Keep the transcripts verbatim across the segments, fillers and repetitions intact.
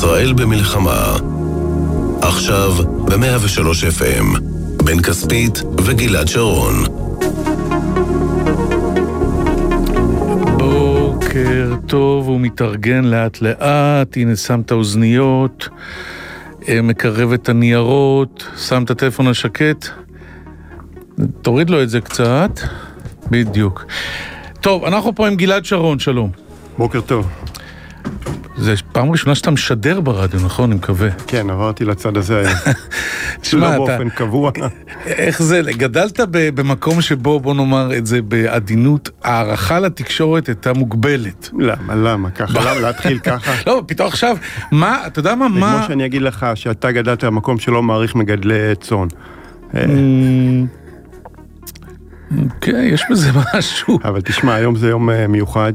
ישראל במלחמה. עכשיו ב-מאה ושלוש אף אם, בן כספית וגלעד שרון. בוקר טוב, הוא מתארגן לאט לאט, הנה שם את האוזניות, מקרב את הניירות, שם את הטלפון השקט, תוריד לו את זה קצת, בדיוק. טוב, אנחנו פה עם גלעד שרון, שלום. בוקר טוב. זה פעם ראשונה שאתה משדר ברדיו, נכון? אני מקווה. כן, עברתי לצד הזה היום. תשמע, לא באופן קבוע. איך זה? גדלת במקום שבו, בוא נאמר את זה בעדינות, הערכה לתקשורת הייתה מוגבלת. למה, למה? ככה, למה להתחיל ככה? לא, פתאום עכשיו, מה, אתה יודע מה, מה... כמו שאני אגיד לך, שאתה גדלת במקום שלא מעריך מגדלי צאן. כן, יש בזה משהו. אבל תשמע, היום זה יום מיוחד.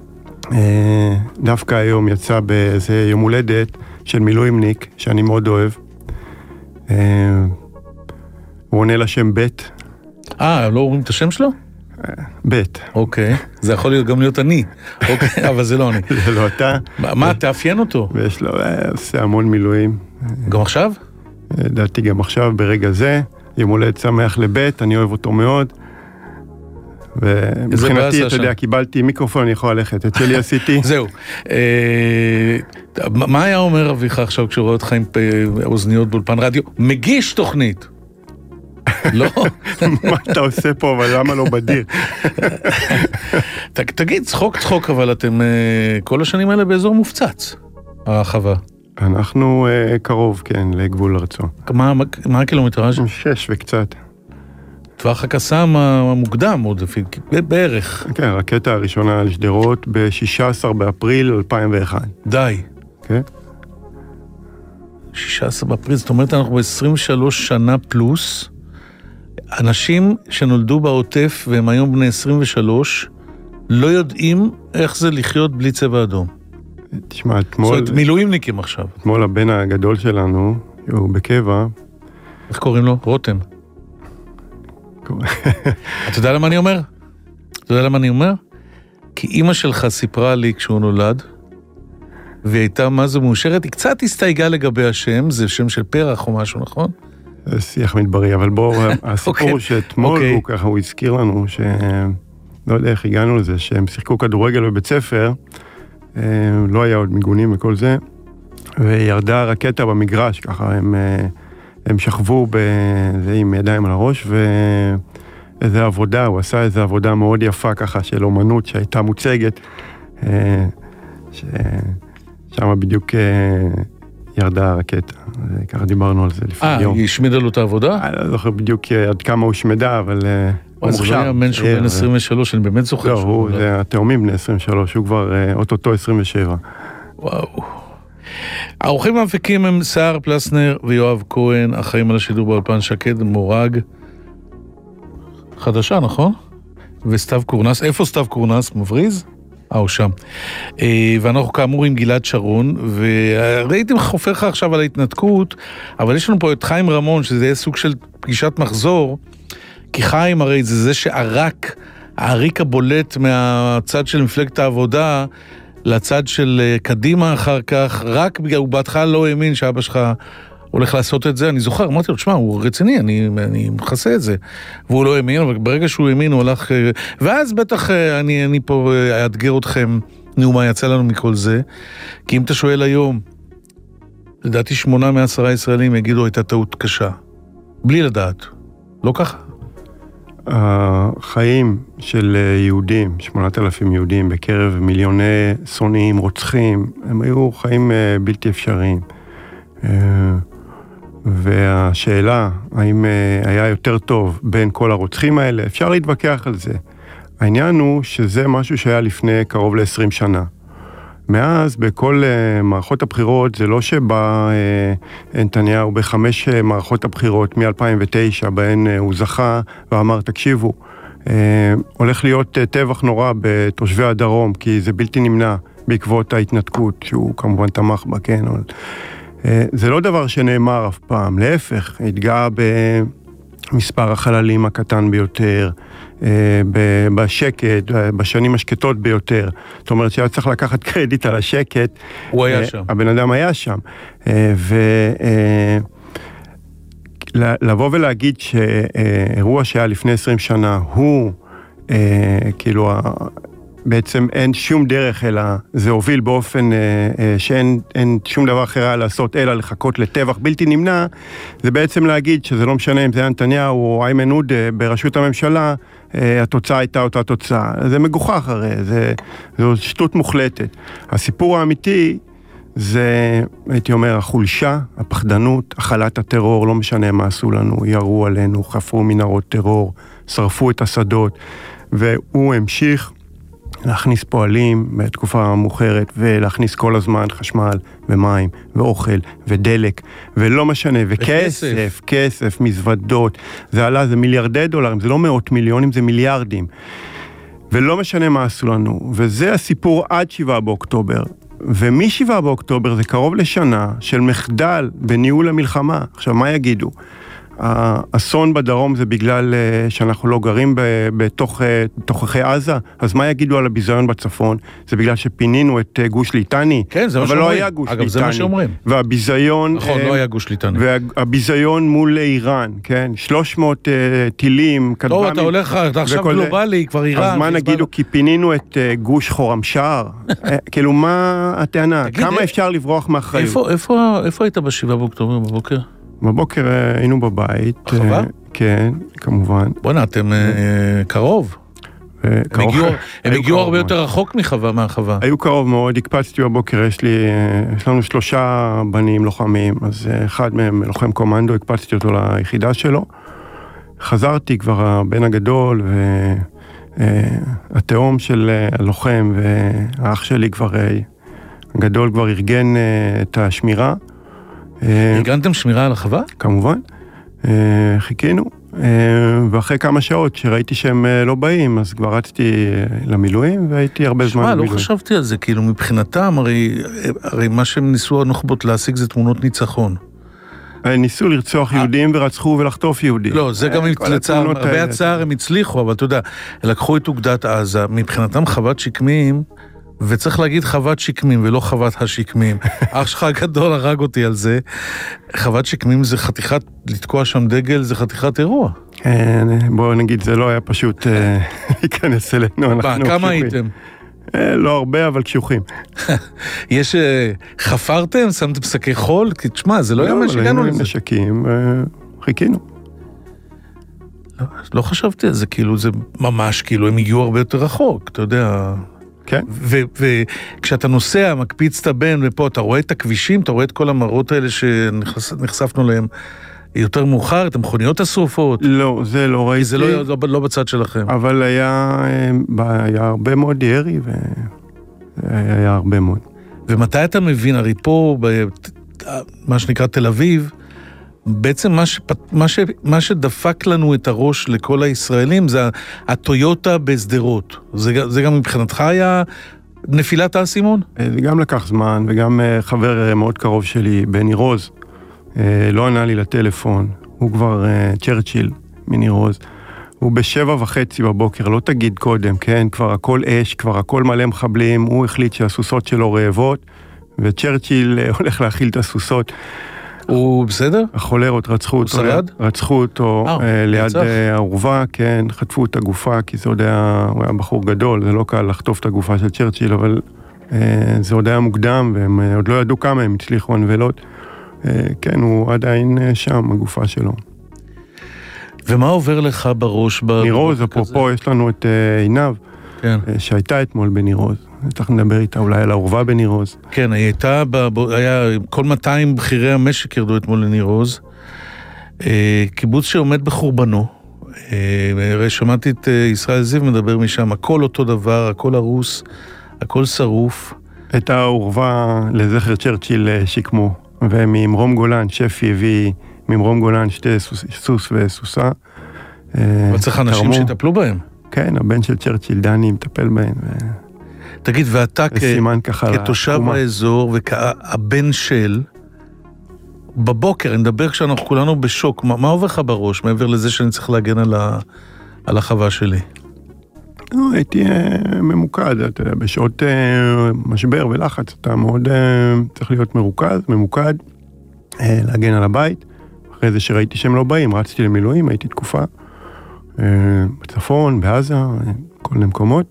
דווקא היום יצא באיזה יום הולדת של מילואימניק, שאני מאוד אוהב. הוא עונה לשם בית. אה, לא אומרים את השם שלו? בית. אוקיי, זה יכול להיות גם להיות אני. אוקיי, אבל זה לא אני. זה לא אתה. מה, תאפיין אותו? ויש לו, עושה המון מילואים. גם עכשיו? דעתי גם עכשיו, ברגע זה. יום הולדת שמח לבית, אני אוהב אותו מאוד. ומבחינתי, אתה יודע, קיבלתי מיקרופון, אני יכול ללכת, את שלי עשיתי. זהו. מה היה אומר אביך עכשיו כשהוא רואה אותך עם אוזניות באולפן רדיו? מגיש תוכנית. לא? מה אתה עושה פה, אבל למה לא בדיר? תגיד, צחוק צחוק, אבל אתם כל השנים האלה באזור מופצץ, הרחבה. אנחנו קרוב, כן, לגבול ארצו. מה הקילומטראז'? שש וקצת. טווח הקסאם המוקדם עוד, בערך. כן, הרקטה הראשונה על שדרות ב-שישה עשר באפריל אלפיים ואחת. די. כן. שישה עשר באפריל, זאת אומרת אנחנו ב-עשרים ושלוש שנה פלוס, אנשים שנולדו בעוטף והם היום בני עשרים ושלוש, לא יודעים איך זה לחיות בלי צבע אדום. תשמע, אתמול... זאת אומרת, מילואימניקים עכשיו. אתמול הבן הגדול שלנו, הוא בקבע. איך קוראים לו? רותם. אתה יודע למה אני אומר? אתה יודע למה אני אומר? כי אמא שלך סיפרה לי כשהוא נולד, והיא הייתה מה זה מאושרת, היא קצת הסתייגה לגבי השם, זה שם של פרח או משהו, נכון? זה שיח מדברי, אבל בואו, הסיפור שאתמול הוא ככה, הוא הזכיר לנו, שלא יודע איך הגענו לזה, שהם שיחקו כדורגל בבית ספר, לא היה עוד מיגונים וכל זה, וירדה רקטה במגרש, ככה הם... הם שכבו בזה עם ידיים על הראש, ואיזו עבודה, הוא עשה איזו עבודה מאוד יפה ככה של אומנות שהייתה מוצגת, ששם בדיוק ירדה הרקטה, ככה דיברנו על זה לפני יום. אה, היא השמידה לו את העבודה? אני לא זוכר בדיוק עד כמה הוא השמידה, אבל הוא מוכשר. זה לא היה בן שהוא בן עשרים ושלוש, אני באמת זוכר. לא, הוא, זה התאומים בני עשרים ושלוש, הוא כבר אוטוטו עשרים ושבע. וואו. האורחים המפיקים הם סער פלסנר ויואב כהן, אחראים על השידור באולפן שקד, מורג חדשה, נכון? וסתיו קורנס, איפה סתיו קורנס? מבריז? אה, הוא שם. ואנחנו כאמור עם גלעד שרון, וראיתי חופר לך עכשיו על ההתנתקות, אבל יש לנו פה את חיים רמון, שזה יהיה סוג של פגישת מחזור, כי חיים הרי זה זה שערק, העריק הבולט מהצד של מפלגת העבודה, לצד של קדימה אחר כך, רק בגלל, הוא בהתחלה לא האמין שאבא שלך הולך לעשות את זה, אני זוכר, אמרתי לו, תשמע, הוא רציני, אני, אני מחסה את זה, והוא לא האמין, אבל ברגע שהוא האמין, הוא הלך, ואז בטח אני, אני פה אאתגר אתכם, נו, מה יצא לנו מכל זה, כי אם אתה שואל היום, לדעתי שמונה מעשרה ישראלים יגידו, הייתה טעות קשה, בלי לדעת, לא ככה? החיים של יהודים, שמונת אלפים יהודים בקרב מיליוני שונאים, רוצחים, הם היו חיים בלתי אפשריים. והשאלה, האם היה יותר טוב בין כל הרוצחים האלה, אפשר להתווכח על זה. העניין הוא שזה משהו שהיה לפני קרוב ל-עשרים שנה. מאז, בכל uh, מערכות הבחירות, זה לא שבא uh, נתניהו בחמש uh, מערכות הבחירות מ-אלפיים ותשע, בהן uh, הוא זכה ואמר, תקשיבו, uh, הולך להיות uh, טבח נורא בתושבי הדרום, כי זה בלתי נמנע בעקבות ההתנתקות, שהוא כמובן תמך בה, כן, אבל... Uh, זה לא דבר שנאמר אף פעם, להפך, התגאה מספר החללים הקטן ביותר, בשקט, בשנים השקטות ביותר. זאת אומרת שהיה צריך לקחת קרדיט על השקט. הוא היה שם. הבן אדם היה שם. ולבוא ולהגיד שאירוע שהיה לפני עשרים שנה, הוא כאילו בעצם אין שום דרך, אלא זה הוביל באופן אה, אה, שאין אין שום דבר אחר היה לעשות, אלא לחכות לטבח בלתי נמנע, זה בעצם להגיד שזה לא משנה אם זה היה נתניהו או איימן עודה בראשות הממשלה, אה, התוצאה הייתה אותה תוצאה. זה מגוחך הרי, זה, זו שטות מוחלטת. הסיפור האמיתי זה, הייתי אומר, החולשה, הפחדנות, החלת הטרור, לא משנה מה עשו לנו, ירו עלינו, חפרו מנהרות טרור, שרפו את השדות, והוא המשיך להכניס פועלים בתקופה מאוחרת, ולהכניס כל הזמן חשמל ומים ואוכל ודלק, ולא משנה, וכסף, כסף, מזוודות, זה עלה, זה מיליארדי דולרים, זה לא מאות מיליונים, זה מיליארדים. ולא משנה מה עשו לנו, וזה הסיפור עד שבעה באוקטובר. ומשבעה באוקטובר זה קרוב לשנה של מחדל בניהול המלחמה. עכשיו, מה יגידו? האסון בדרום זה בגלל שאנחנו לא גרים בתוככי עזה, אז מה יגידו על הביזיון בצפון? זה בגלל שפינינו את גוש ליטני, כן, זה מה אבל לא היה גוש ליטני. אגב, זה מה שאומרים. והביזיון... נכון, לא היה גוש ליטני. והביזיון מול איראן, כן? שלוש מאות טילים, טוב, אתה הולך, אתה עכשיו גלובלי, כבר איראן. אז מה נגידו? כי פינינו את גוש חורמשער. כאילו, מה הטענה? כמה אפשר לברוח מאחריות? איפה היית בשבעה באוקטובר בבוקר? בבוקר היינו בבית. חווה? כן, כמובן. בוא'נה, אתם קרוב. הם הגיעו הרבה יותר רחוק מחווה, מהחווה. היו קרוב מאוד, הקפצתי בבוקר, יש לי, יש לנו שלושה בנים לוחמים, אז אחד מהם לוחם קומנדו, הקפצתי אותו ליחידה שלו. חזרתי כבר הבן הגדול, והתאום של הלוחם, והאח שלי כבר, הגדול כבר ארגן את השמירה. ארגנתם שמירה על החווה? כמובן, חיכינו, ואחרי כמה שעות שראיתי שהם לא באים, אז כבר רצתי למילואים, והייתי הרבה זמן במילואים. שמע, לא חשבתי על זה, כאילו מבחינתם, הרי, הרי מה שהם ניסו הנוח'בות להשיג זה תמונות ניצחון. ניסו לרצוח יהודים ורצחו ולחטוף יהודים. לא, זה גם לצער, הרבה הצער הם הצליחו, אבל אתה יודע, לקחו את אוגדת עזה, מבחינתם חוות שקמים, וצריך להגיד חוות שקמים ולא חוות השקמים. אח שלך הגדול הרג אותי על זה. חוות שקמים זה חתיכת, לתקוע שם דגל, זה חתיכת אירוע. כן, בואו נגיד, זה לא היה פשוט להיכנס אלינו. כמה הייתם? לא הרבה, אבל קשוחים. יש, חפרתם? שמתם שקי חול? כי תשמע, זה לא היה מה שהגענו לזה. נשקים, חיכינו. לא חשבתי על זה, כאילו, זה ממש, כאילו, הם הגיעו הרבה יותר רחוק, אתה יודע... כן. וכשאתה נוסע, מקפיץ את הבן, ופה אתה רואה את הכבישים, אתה רואה את כל המראות האלה שנחשפנו להם יותר מאוחר, את המכוניות השרופות. לא, זה לא ראיתי. זה לא, לא, לא בצד שלכם. אבל היה, היה הרבה מאוד ירי, והיה הרבה מאוד. ומתי אתה מבין, הרי פה, מה שנקרא תל אביב, בעצם מה, ש, מה, ש, מה שדפק לנו את הראש לכל הישראלים זה הטויוטה בסדרות. זה, זה גם מבחינתך היה נפילת האסימון? זה גם לקח זמן, וגם חבר מאוד קרוב שלי, בני רוז, לא ענה לי לטלפון. הוא כבר צ'רצ'יל מני רוז. הוא בשבע וחצי בבוקר, לא תגיד קודם, כן? כבר הכל אש, כבר הכל מלא מחבלים. הוא החליט שהסוסות שלו רעבות, וצ'רצ'יל הולך להכיל את הסוסות. הוא בסדר? החולרות רצחו אותו, רצחו אותו ליד העורבה, כן, חטפו את הגופה, כי זה עוד היה, הוא היה בחור גדול, זה לא קל לחטוף את הגופה של צ'רצ'יל, אבל זה עוד היה מוקדם, והם עוד לא ידעו כמה הם הצליחו הנבלות. כן, הוא עדיין שם, הגופה שלו. ומה עובר לך בראש? ניר עוז, אפרופו, יש לנו את עינב, שהייתה אתמול בניר עוז. צריך לדבר איתה אולי על העורבה בניר עוז. כן, היא הייתה, היה, כל מאתיים בכירי המשק ירדו אתמול לניר עוז. קיבוץ שעומד בחורבנו. שמעתי את ישראל זיו מדבר משם, הכל אותו דבר, הכל הרוס, הכל שרוף. את העורבה לזכר צ'רצ'יל שיקמו, וממרום גולן, שפי הביא ממרום גולן שתי סוס וסוסה. אבל צריך אנשים שטפלו בהם. כן, הבן של צ'רצ'יל, דני, מטפל בהם. תגיד, ואתה כתושב האזור, והבן של, בבוקר, אני מדבר כשאנחנו כולנו בשוק, מה, מה עובר לך בראש, מעבר לזה שאני צריך להגן על, ה, על החווה שלי? לא, הייתי uh, ממוקד, אתה יודע, בשעות uh, משבר ולחץ, אתה מאוד uh, צריך להיות מרוכז, ממוקד, uh, להגן על הבית. אחרי זה שראיתי שהם לא באים, רצתי למילואים, הייתי תקופה uh, בצפון, בעזה, uh, כל מיני מקומות,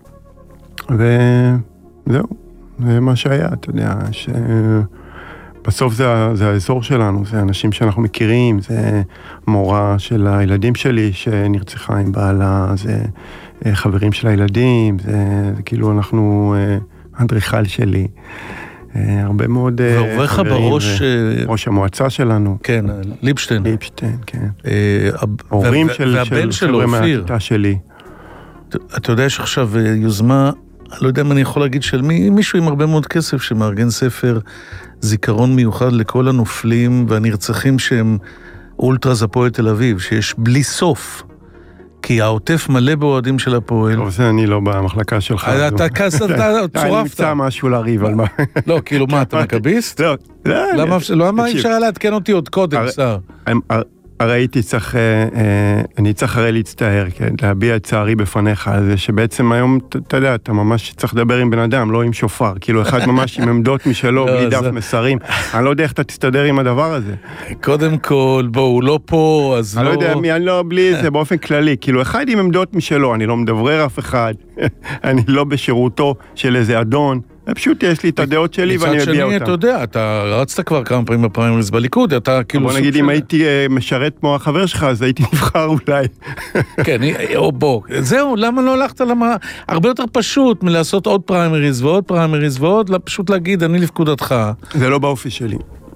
וזהו, זה מה שהיה, אתה יודע, ש... בסוף זה, זה האזור שלנו, זה אנשים שאנחנו מכירים, זה מורה של הילדים שלי שנרצחה עם בעלה, זה חברים של הילדים, זה, זה כאילו אנחנו, אדריכל שלי, הרבה מאוד חברים, בראש, ראש המועצה שלנו. כן, ליבשטיין. ליבשטיין, כן. הורים של, של חבר'ה מהכיתה שלי. אתה יודע שעכשיו יוזמה, לא יודע אם אני יכול להגיד של מי, מישהו עם הרבה מאוד כסף שמארגן ספר זיכרון מיוחד לכל הנופלים והנרצחים שהם אולטרס הפועל תל אביב, שיש בלי סוף, כי העוטף מלא באוהדים של הפועל. טוב, זה אני לא במחלקה שלך. אתה כסת, אתה צורפת. אני מצא משהו להריב על מה. לא, כאילו מה, אתה מקביסט? לא, לא. למה אי אפשר לעדכן אותי עוד קודם, שר? הרי הייתי צריך, אני צריך הרי להצטער, כן, להביע את צערי בפניך על זה, שבעצם היום, אתה יודע, אתה ממש צריך לדבר עם בן אדם, לא עם שופר, כאילו אחד ממש עם עמדות משלו, בלי דף מסרים, אני לא יודע איך אתה תסתדר עם הדבר הזה. קודם כל, בוא, הוא לא פה, אז לא... אני לא יודע, אני לא, בלי זה, באופן כללי, כאילו אחד עם עמדות משלו, אני לא מדברר אף אחד, אני לא בשירותו של איזה אדון, פשוט יש לי את הדעות שלי ואני אביע אותם. מצד שני, אתה יודע, אתה רצת כבר כמה פעמים בפריימריז בליכוד, אתה כאילו... בוא נגיד, אם הייתי משרת כמו החבר שלך, אז הייתי נבחר אולי. כן, או בוא, זהו, למה לא הלכת למה... הרבה יותר פשוט מלעשות עוד פריימריז ועוד פריימריז ועוד, פשוט להגיד, אני לפקודתך. זה לא באופי שלי.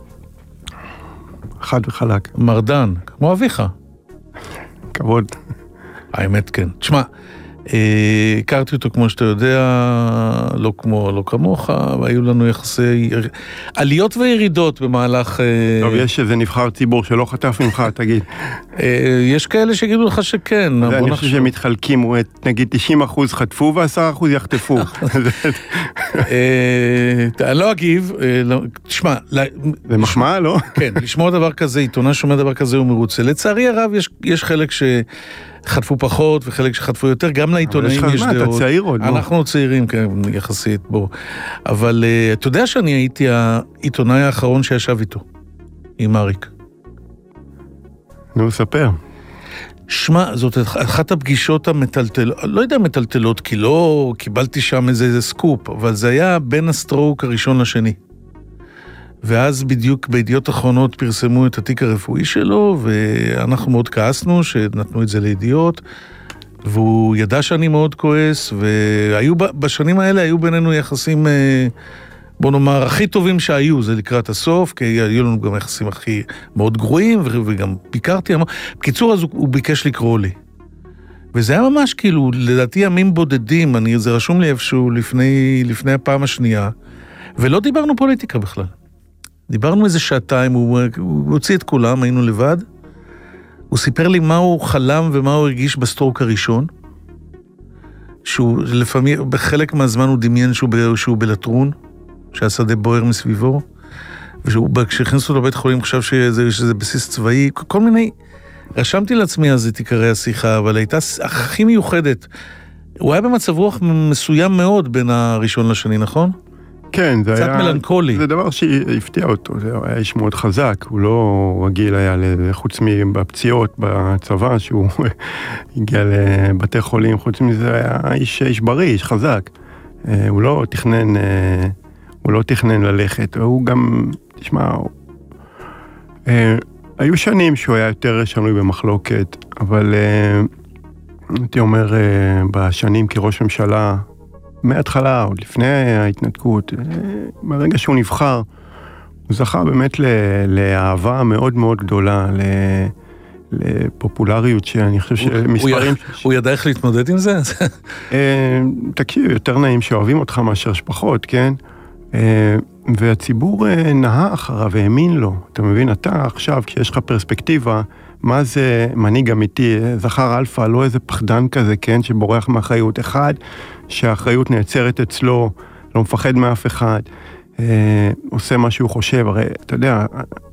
חד וחלק. מרדן, כמו אביך. כבוד. האמת כן. תשמע, הכרתי אותו כמו שאתה יודע, לא כמו, לא כמוך, והיו לנו יחסי עליות וירידות במהלך... טוב, יש איזה נבחר ציבור שלא חטף ממך, תגיד. יש כאלה שיגידו לך שכן. אני חושב שהם מתחלקים, נגיד תשעים אחוז חטפו ו-עשרה אחוז יחטפו. אני לא אגיב, תשמע... זה מחמאה, לא? כן, לשמוע דבר כזה, עיתונה שומע דבר כזה הוא מרוצה. לצערי הרב, יש חלק ש... חטפו פחות וחלק שחטפו יותר, גם לעיתונאים יש דעות. אתה צעיר עוד, בוא. אנחנו צעירים, כן, יחסית, בוא. אבל אתה יודע שאני הייתי העיתונאי האחרון שישב איתו, עם אריק. נו, ספר. שמע, זאת אחת הפגישות המטלטלות, לא יודע מטלטלות, כי לא קיבלתי שם איזה, איזה סקופ, אבל זה היה בין הסטרוק הראשון לשני. ואז בדיוק בידיעות אחרונות פרסמו את התיק הרפואי שלו, ואנחנו מאוד כעסנו שנתנו את זה לידיעות, והוא ידע שאני מאוד כועס, והיו בשנים האלה היו בינינו יחסים, בוא נאמר, הכי טובים שהיו, זה לקראת הסוף, כי היו לנו גם יחסים הכי מאוד גרועים, וגם ביקרתי, בקיצור, אז הוא, הוא ביקש לקרוא לי. וזה היה ממש כאילו, לדעתי ימים בודדים, אני, זה רשום לי איפשהו לפני, לפני הפעם השנייה, ולא דיברנו פוליטיקה בכלל. דיברנו איזה שעתיים, הוא, הוא הוציא את כולם, היינו לבד. הוא סיפר לי מה הוא חלם ומה הוא הרגיש בסטרוק הראשון. שהוא לפעמים, בחלק מהזמן הוא דמיין שהוא, שהוא בלטרון, שהשדה בוער מסביבו. וכשהכניסו לבית חולים חשב שזה, שזה בסיס צבאי, כל מיני... רשמתי לעצמי אז את עיקרי השיחה, אבל הייתה הכי מיוחדת. הוא היה במצב רוח מסוים מאוד בין הראשון לשני, נכון? כן, זה היה... קצת מלנכולי. זה דבר שהפתיע אותו, זה היה איש מאוד חזק, הוא לא רגיל היה חוץ מבפציעות בצבא, שהוא הגיע לבתי חולים, חוץ מזה היה איש, איש בריא, איש חזק. הוא לא תכנן, הוא לא תכנן ללכת, הוא גם, תשמע, היו שנים שהוא היה יותר שנוי במחלוקת, אבל הייתי אומר, בשנים כראש ממשלה, מההתחלה, עוד לפני ההתנתקות, מהרגע שהוא נבחר, הוא זכה באמת לאהבה מאוד מאוד גדולה, לפופולריות שאני חושב שמספרים... הוא ידע איך להתמודד עם זה? תקשיב, יותר נעים שאוהבים אותך מאשר שפחות, כן? והציבור נהה אחריו והאמין לו. אתה מבין, אתה עכשיו, כשיש לך פרספקטיבה, מה זה מנהיג אמיתי, זכר אלפא, לא איזה פחדן כזה, כן, שבורח מאחריות. אחד, שהאחריות נעצרת אצלו, לא מפחד מאף אחד, אה, עושה מה שהוא חושב. הרי, אתה יודע,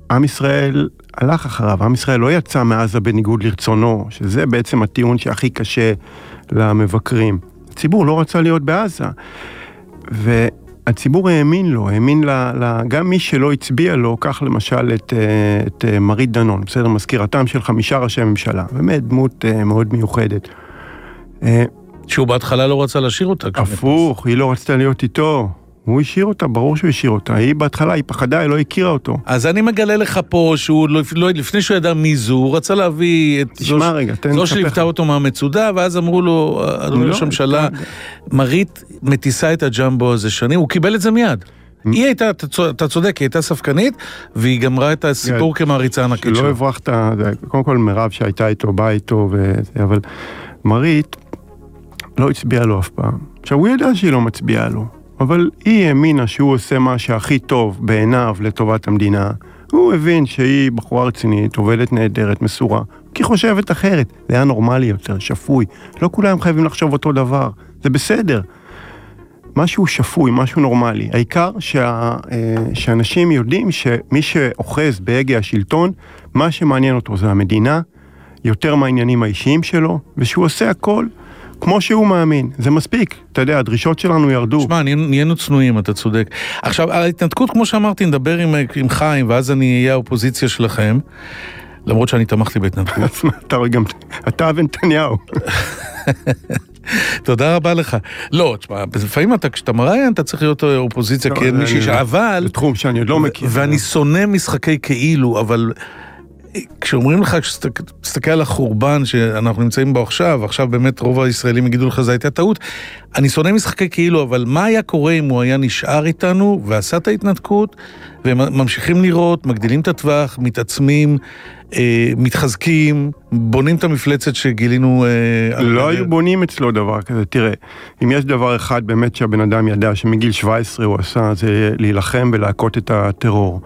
עם ישראל הלך אחריו, עם ישראל לא יצא מעזה בניגוד לרצונו, שזה בעצם הטיעון שהכי קשה למבקרים. הציבור לא רצה להיות בעזה, והציבור האמין לו, האמין ל, ל, גם מי שלא הצביע לו, כך למשל את, את מרית דנון, בסדר, מזכירתם של חמישה ראשי ממשלה, באמת דמות מאוד מיוחדת. שהוא בהתחלה לא רצה להשאיר אותה. הפוך, היא לא רצתה להיות איתו. הוא השאיר אותה, ברור שהוא השאיר אותה. היא בהתחלה, היא פחדה, היא לא הכירה אותו. אז אני מגלה לך פה שהוא, לא, לפני שהוא ידע מי זו, הוא רצה להביא את תשמע, רגע, זו שליוותה אותו מהמצודה, ואז אמרו לו, אדוני ראש הממשלה, מרית מטיסה את הג'מבו הזה שנים, הוא קיבל את זה מיד. היא הייתה, אתה צודק, היא הייתה ספקנית, והיא גמרה את הסיפור כמעריצה ענקית שלו. שלא הברחת, קודם כל מירב שהייתה איתו, באה איתו, אבל מרית לא הצביעה לו אף פעם. עכשיו, הוא ידע שהיא לא מצביעה לו. אבל היא האמינה שהוא עושה מה שהכי טוב בעיניו לטובת המדינה. הוא הבין שהיא בחורה רצינית, עובדת נהדרת, מסורה, כי חושבת אחרת. זה היה נורמלי יותר, שפוי. לא כולם חייבים לחשוב אותו דבר. זה בסדר. משהו שפוי, משהו נורמלי. העיקר שה, שאנשים יודעים שמי שאוחז בהגה השלטון, מה שמעניין אותו זה המדינה, יותר מהעניינים האישיים שלו, ושהוא עושה הכל כמו שהוא מאמין, זה מספיק. אתה יודע, הדרישות שלנו ירדו. שמע, נהיינו צנועים, אתה צודק. עכשיו, על ההתנתקות, כמו שאמרתי, נדבר עם, עם חיים, ואז אני אהיה האופוזיציה שלכם, למרות שאני תמכתי בהתנתקות. אתה גם, אתה ונתניהו. תודה רבה לך. לא, תשמע, לפעמים אתה, כשאתה מראיין, אתה צריך להיות אופוזיציה, כי אין מישהי שעבל. זה תחום שאני עוד לא מכיר. ואני שונא משחקי כאילו, אבל כשאומרים לך, כשתסתכל על החורבן שאנחנו נמצאים בו עכשיו, עכשיו באמת רוב הישראלים יגידו לך, זה הייתה טעות. אני שונא משחקי כאילו, אבל מה היה קורה אם הוא היה נשאר איתנו ועשה את ההתנתקות, וממשיכים לראות, מגדילים את הטווח, מתעצמים, אה, מתחזקים, בונים את המפלצת שגילינו. אה, לא היו בונים אצלו דבר כזה. תראה, אם יש דבר אחד באמת שהבן אדם ידע, שמגיל שבע עשרה הוא עשה, זה להילחם ולהכות את הטרור.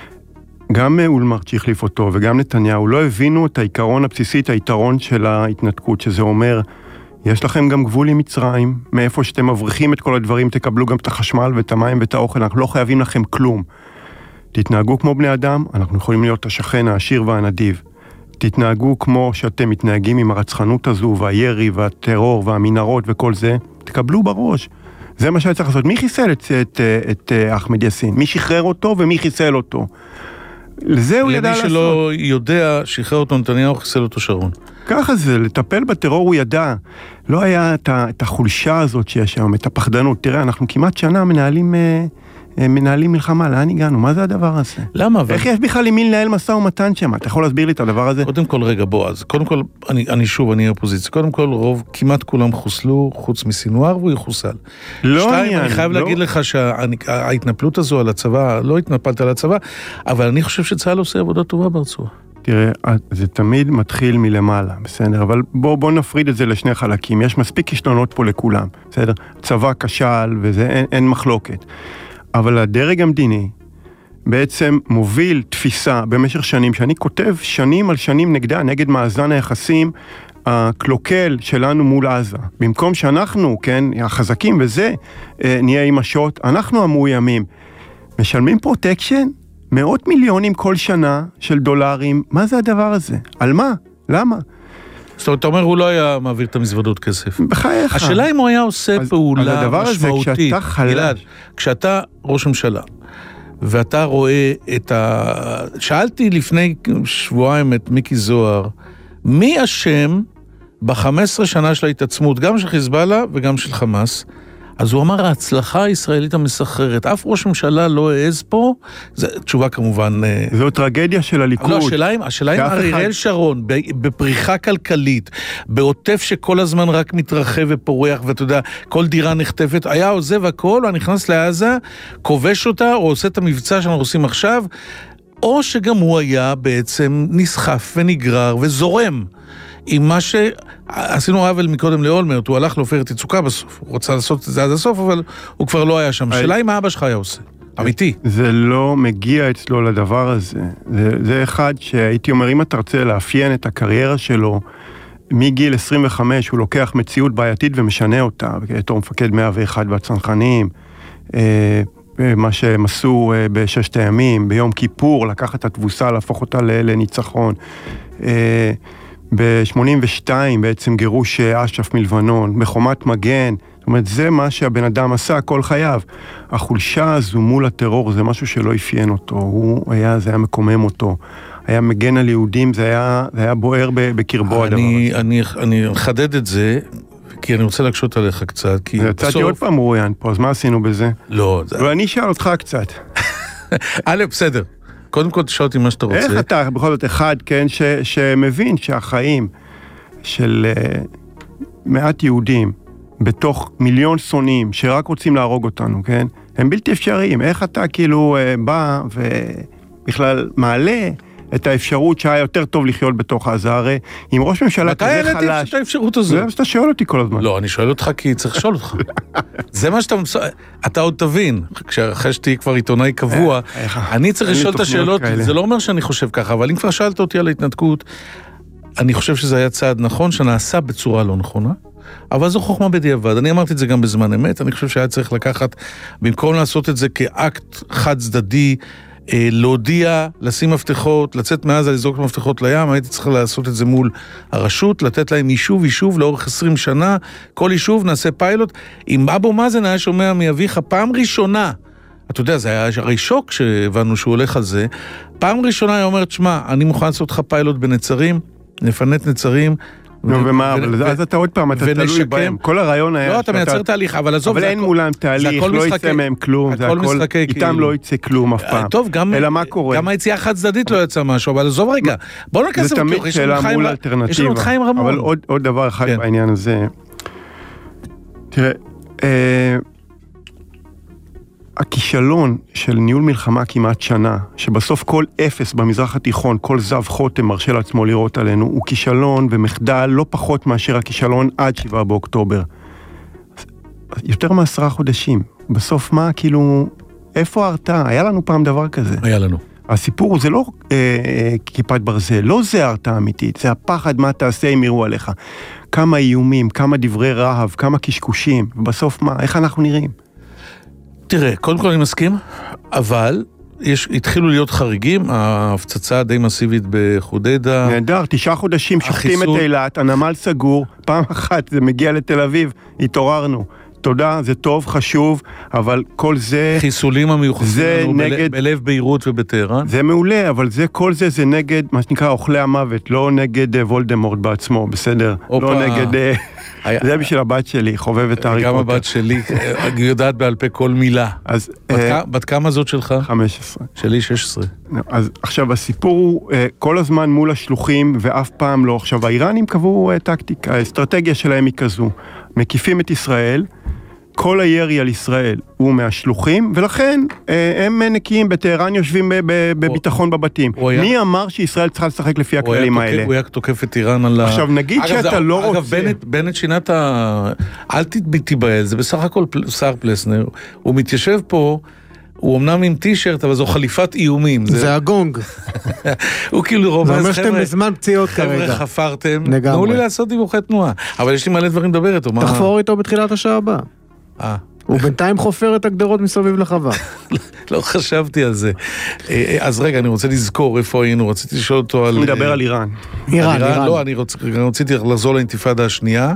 גם אולמרט שהחליף אותו וגם נתניהו לא הבינו את העיקרון הבסיסי, את היתרון של ההתנתקות, שזה אומר, יש לכם גם גבול עם מצרים, מאיפה שאתם מבריחים את כל הדברים, תקבלו גם את החשמל ואת המים ואת האוכל, אנחנו לא חייבים לכם כלום. תתנהגו כמו בני אדם, אנחנו יכולים להיות השכן העשיר והנדיב. תתנהגו כמו שאתם מתנהגים עם הרצחנות הזו, והירי והטרור והמנהרות וכל זה, תקבלו בראש. זה מה שצריך לעשות. מי חיסל את, את, את, את אחמד יאסין? מי שחרר אותו ומי חיסל אותו? לזה הוא ידע לעשות. למי שלא יודע, שחרר אותו נתניהו, חיסל אותו שרון. ככה זה, לטפל בטרור הוא ידע. לא היה את, את החולשה הזאת שיש שם, את הפחדנות. תראה, אנחנו כמעט שנה מנהלים, מנהלים מלחמה, לאן הגענו? מה זה הדבר הזה? למה? איך יש בכלל עם מי לנהל משא ומתן שם? אתה יכול להסביר לי את הדבר הזה? קודם כל, רגע, בוא, אז קודם כל, אני, אני שוב, אני אופוזיציה. קודם כל, רוב, כמעט כולם חוסלו, חוץ מסינואר, והוא יחוסל. לא שתיים, עניין, אני חייב לא... להגיד לך שההתנפלות הזו על הצבא, לא התנפלת על הצבא, אבל אני חושב שצה"ל עושה עבודה טובה ברצועה. תראה, זה תמיד מתחיל מלמעלה, בסדר? אבל בוא, בוא נפריד את זה לשני חלקים. יש מספיק כישלונות פה לכולם, בסדר? צבא כשל וזה, אין, אין מחלוקת. אבל הדרג המדיני בעצם מוביל תפיסה במשך שנים, שאני כותב שנים על שנים נגדה, נגד מאזן היחסים הקלוקל שלנו מול עזה. במקום שאנחנו, כן, החזקים וזה, נהיה עם השוט, אנחנו המאוימים. משלמים פרוטקשן? מאות מיליונים כל שנה של דולרים. מה זה הדבר הזה? על מה? למה? זאת אומרת, אתה אומר, הוא לא היה מעביר את המזוודות כסף. בחייך. השאלה אם הוא היה עושה אז, פעולה הדבר משמעותית. הזה, כשאתה חלש... גלעד, כשאתה ראש ממשלה, ואתה רואה את ה... שאלתי לפני שבועיים את מיקי זוהר, מי אשם ב-חמש עשרה שנה של ההתעצמות, גם של חיזבאללה וגם של חמאס? אז הוא אמר, ההצלחה הישראלית המסחררת, אף ראש ממשלה לא העז פה, זו תשובה כמובן... זו טרגדיה של הליכוד. לא, השאלה אם, השאלה אם אריאל שרון, בפריחה כלכלית, בעוטף שכל הזמן רק מתרחב ופורח, ואתה יודע, כל דירה נחטפת, היה עוזב הכל, הוא נכנס לעזה, כובש אותה, או עושה את המבצע שאנחנו עושים עכשיו, או שגם הוא היה בעצם נסחף ונגרר וזורם. עם מה שעשינו עוול מקודם לאולמרט, הוא הלך לעופרת יצוקה בסוף, הוא רוצה לעשות את זה עד הסוף, אבל הוא כבר לא היה שם. שאלה אם האבא שלך היה עושה, אמיתי. זה לא מגיע אצלו לדבר הזה. זה, זה אחד שהייתי אומר, אם אתה רוצה לאפיין את הקריירה שלו, מגיל עשרים וחמש הוא לוקח מציאות בעייתית ומשנה אותה, בתור מפקד מאה ואחת והצנחנים, מה שהם עשו בששת הימים, ביום כיפור, לקחת את התבוסה, להפוך אותה לניצחון. ב-שמונים ושתיים בעצם גירוש אש"ף מלבנון, בחומת מגן, זאת אומרת, זה מה שהבן אדם עשה כל חייו. החולשה הזו מול הטרור זה משהו שלא אפיין אותו, הוא היה, זה היה מקומם אותו. היה מגן על יהודים, זה היה, זה היה בוער בקרבו הדבר הזה. אני, אני מחדד את זה, כי אני רוצה להקשות עליך קצת, כי בסוף... יצאתי עוד פעם רויין פה, אז מה עשינו בזה? לא, זה... ואני אשאל אותך קצת. א', בסדר. קודם כל תשאל אותי מה שאתה רוצה. איך אתה, בכל זאת, אחד, כן, ש, שמבין שהחיים של uh, מעט יהודים, בתוך מיליון שונאים, שרק רוצים להרוג אותנו, כן? הם בלתי אפשריים. איך אתה כאילו uh, בא ובכלל מעלה את האפשרות שהיה יותר טוב לחיות בתוך עזה, הרי אם ראש ממשלה כזה חלש... מתי העליתי את האפשרות הזו? זה מה שאתה שואל אותי כל הזמן. לא, אני שואל אותך כי צריך לשאול אותך. זה מה שאתה... אתה עוד תבין, אחרי שתהי כבר עיתונאי קבוע, אני צריך לשאול את השאלות, זה לא אומר שאני חושב ככה, אבל אם כבר שאלת אותי על ההתנתקות, אני חושב שזה היה צעד נכון, שנעשה בצורה לא נכונה, אבל זו חוכמה בדיעבד. אני אמרתי את זה גם בזמן אמת, אני חושב שהיה צריך לקחת, במקום לעשות את זה כאקט חד צדדי, להודיע, לשים מפתחות, לצאת מעזה, לזרוק מפתחות לים, הייתי צריך לעשות את זה מול הרשות, לתת להם יישוב, יישוב לאורך עשרים שנה, כל יישוב נעשה פיילוט. אם אבו מאזן היה שומע מאביך פעם ראשונה, אתה יודע, זה היה הרי שוק שהבנו שהוא הולך על זה, פעם ראשונה היא אומרת, שמה, אני מוכן לעשות לך פיילוט בנצרים, נפנט נצרים, נו, ומה, אבל אז אתה עוד פעם, אתה תלוי בהם. כל הרעיון היה... לא, אתה מייצר תהליך, אבל עזוב... אבל אין מולם תהליך, לא יצא מהם כלום, זה הכל... איתם לא יצא כלום אף פעם. טוב, אלא מה קורה? גם היציאה חד צדדית לא יצא משהו, אבל עזוב רגע. בוא נקסם... זה תמיד שאלה מול אלטרנטיבה. אבל עוד דבר אחד בעניין הזה. תראה, הכישלון של ניהול מלחמה כמעט שנה, שבסוף כל אפס במזרח התיכון, כל זב חותם מרשה לעצמו לראות עלינו, הוא כישלון ומחדל לא פחות מאשר הכישלון עד שבעה באוקטובר. יותר מעשרה חודשים. בסוף מה, כאילו, איפה ההרתעה? היה לנו פעם דבר כזה. היה לנו. הסיפור זה לא אה, אה, כיפת ברזל, לא זה ההרתעה אמיתית, זה הפחד מה תעשה אם יראו עליך. כמה איומים, כמה דברי רהב, כמה קשקושים, ובסוף מה, איך אנחנו נראים? תראה, קודם כל אני מסכים, אבל יש, התחילו להיות חריגים, ההפצצה די מסיבית בחודדה. נהדר, תשעה חודשים שוחטים את אילת, הנמל סגור, פעם אחת זה מגיע לתל אביב, התעוררנו. תודה, זה טוב, חשוב, אבל כל זה... חיסולים המיוחסים לנו נגד... בלב ביירות ובטהרן. זה מעולה, אבל זה, כל זה זה נגד, מה שנקרא, אוכלי המוות, לא נגד וולדמורט בעצמו, בסדר? אופה. לא נגד... זה בשביל הבת שלי, חובבת הארי פוטר. גם הבת שלי, יודעת בעל פה כל מילה. אז... בת כמה זאת שלך? חמש עשרה. שלי שש עשרה. אז עכשיו, הסיפור הוא כל הזמן מול השלוחים, ואף פעם לא. עכשיו, האיראנים קבעו טקטיקה, האסטרטגיה שלהם היא כזו. מקיפים את ישראל, כל הירי על ישראל הוא מהשלוחים, ולכן הם נקיים בטהרן יושבים בביטחון בבתים. מי אמר שישראל צריכה לשחק לפי הכללים האלה? הוא היה תוקף את איראן על... עכשיו נגיד שאתה לא רוצה... אגב, בנט שינת ה... אל תתבאל, זה בסך הכל שר פלסנר, הוא מתיישב פה, הוא אמנם עם טישרט, אבל זו חליפת איומים. זה הגונג. הוא כאילו רוב... זה אומר שאתם בזמן פציעות כרגע. חבר'ה חפרתם, תנו לי לעשות דיווחי תנועה. אבל יש לי מלא דברים לדבר איתו. תחפור איתו בתחילת השעה הבאה. אה. הוא בינתיים חופר את הגדרות מסביב לחווה. לא חשבתי על זה. אז רגע, אני רוצה לזכור איפה היינו, רציתי לשאול אותו על... הוא מדבר על איראן. איראן, איראן. לא, אני רציתי לחזור לאינתיפאדה השנייה,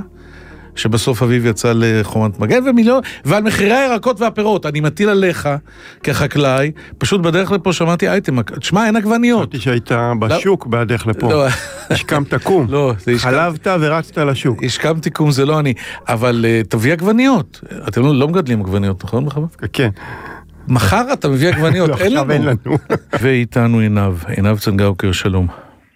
שבסוף אביב יצא לחומת מגן, ומיליון, ועל מחירי הירקות והפירות, אני מטיל עליך כחקלאי, פשוט בדרך לפה שמעתי אייטם, תשמע, אין עגבניות. חשבתי שהיית בשוק בדרך לפה. השכמת קום. לא, חלבת ורצת לשוק. השכמתי קום, זה לא אני, אבל תביא עגבניות. אתם לא מגדלים עגבניות, נכון? כן. מחר אתה מביא עגבניות, אין לנו. ואיתנו עינב, עינב צנגאוקר, שלום.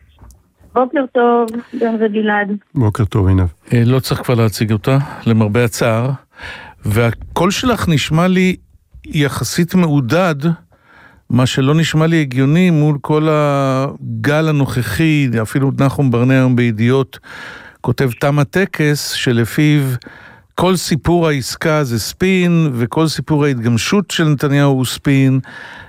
בוקר טוב, גם זה גלעד. בוקר טוב, עינב. לא צריך כבר להציג אותה, למרבה הצער, והקול שלך נשמע לי יחסית מעודד, מה שלא נשמע לי הגיוני מול כל הגל הנוכחי, אפילו נחום ברנע היום בידיעות, כותב תם הטקס, שלפיו כל סיפור העסקה זה ספין, וכל סיפור ההתגמשות של נתניהו הוא ספין,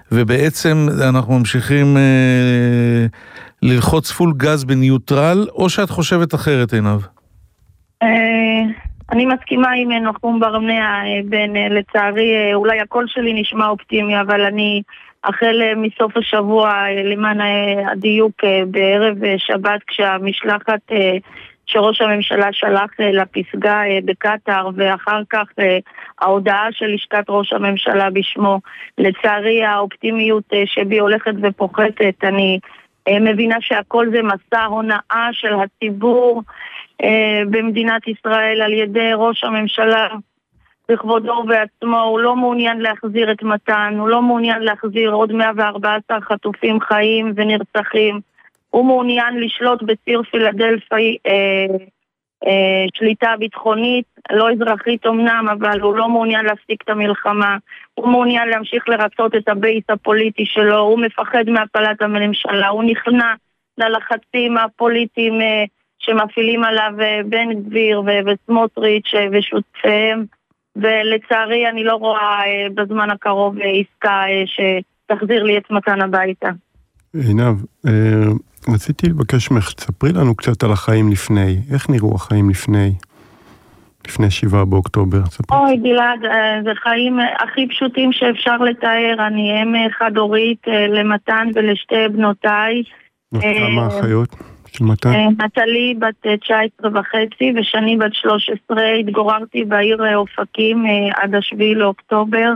ובעצם אנחנו ממשיכים אה, ללחוץ פול גז בניוטרל, או שאת חושבת אחרת, עינב? אה, אני מסכימה עם נחום ברנע, בין, לצערי, אולי הקול שלי נשמע אופטימי, אבל אני החל מסוף השבוע, למען הדיוק, בערב שבת, כשהמשלחת שראש הממשלה שלח לפסגה בקטר, ואחר כך ההודעה של לשכת ראש הממשלה בשמו, לצערי האופטימיות שבי הולכת ופוחתת. אני מבינה שהכל זה מסע הונאה של הציבור במדינת ישראל על ידי ראש הממשלה בכבודו ובעצמו. הוא לא מעוניין להחזיר את מתן, הוא לא מעוניין להחזיר עוד מאה וארבע עשרה חטופים חיים ונרצחים. הוא מעוניין לשלוט בציר פילדלפי, אה, אה, שליטה ביטחונית, לא אזרחית אמנם, אבל הוא לא מעוניין להפסיק את המלחמה. הוא מעוניין להמשיך לרצות את הבייס הפוליטי שלו, הוא מפחד מהפלת הממשלה, הוא נכנע ללחצים הפוליטיים אה, שמפעילים עליו אה, בן גביר ו- וסמוטריץ' אה, ושותפיהם, ולצערי אני לא רואה אה, בזמן הקרוב אה, עסקה אה, שתחזיר לי את מתן הביתה. עינב, רציתי לבקש ממך, תספרי לנו קצת על החיים לפני. איך נראו החיים לפני? לפני שבעה באוקטובר. אוי, גלעד, זה חיים הכי פשוטים שאפשר לתאר. אני אם חד-הורית למתן ולשתי בנותיי. כמה אחיות של מתן? נטלי בת תשע עשרה וחצי ושני בת שלוש עשרה. התגוררתי בעיר אופקים עד השביעי לאוקטובר.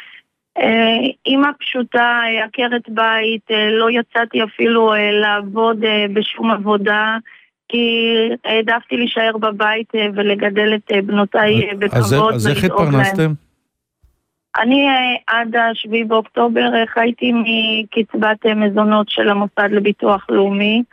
אימא פשוטה, עקרת בית, לא יצאתי אפילו לעבוד בשום עבודה, כי העדפתי להישאר בבית ולגדל את בנותיי בכבוד. אז איך התפרנסתם? אני עד השביעי באוקטובר חייתי מקצבת מזונות של המוסד לביטוח לאומי,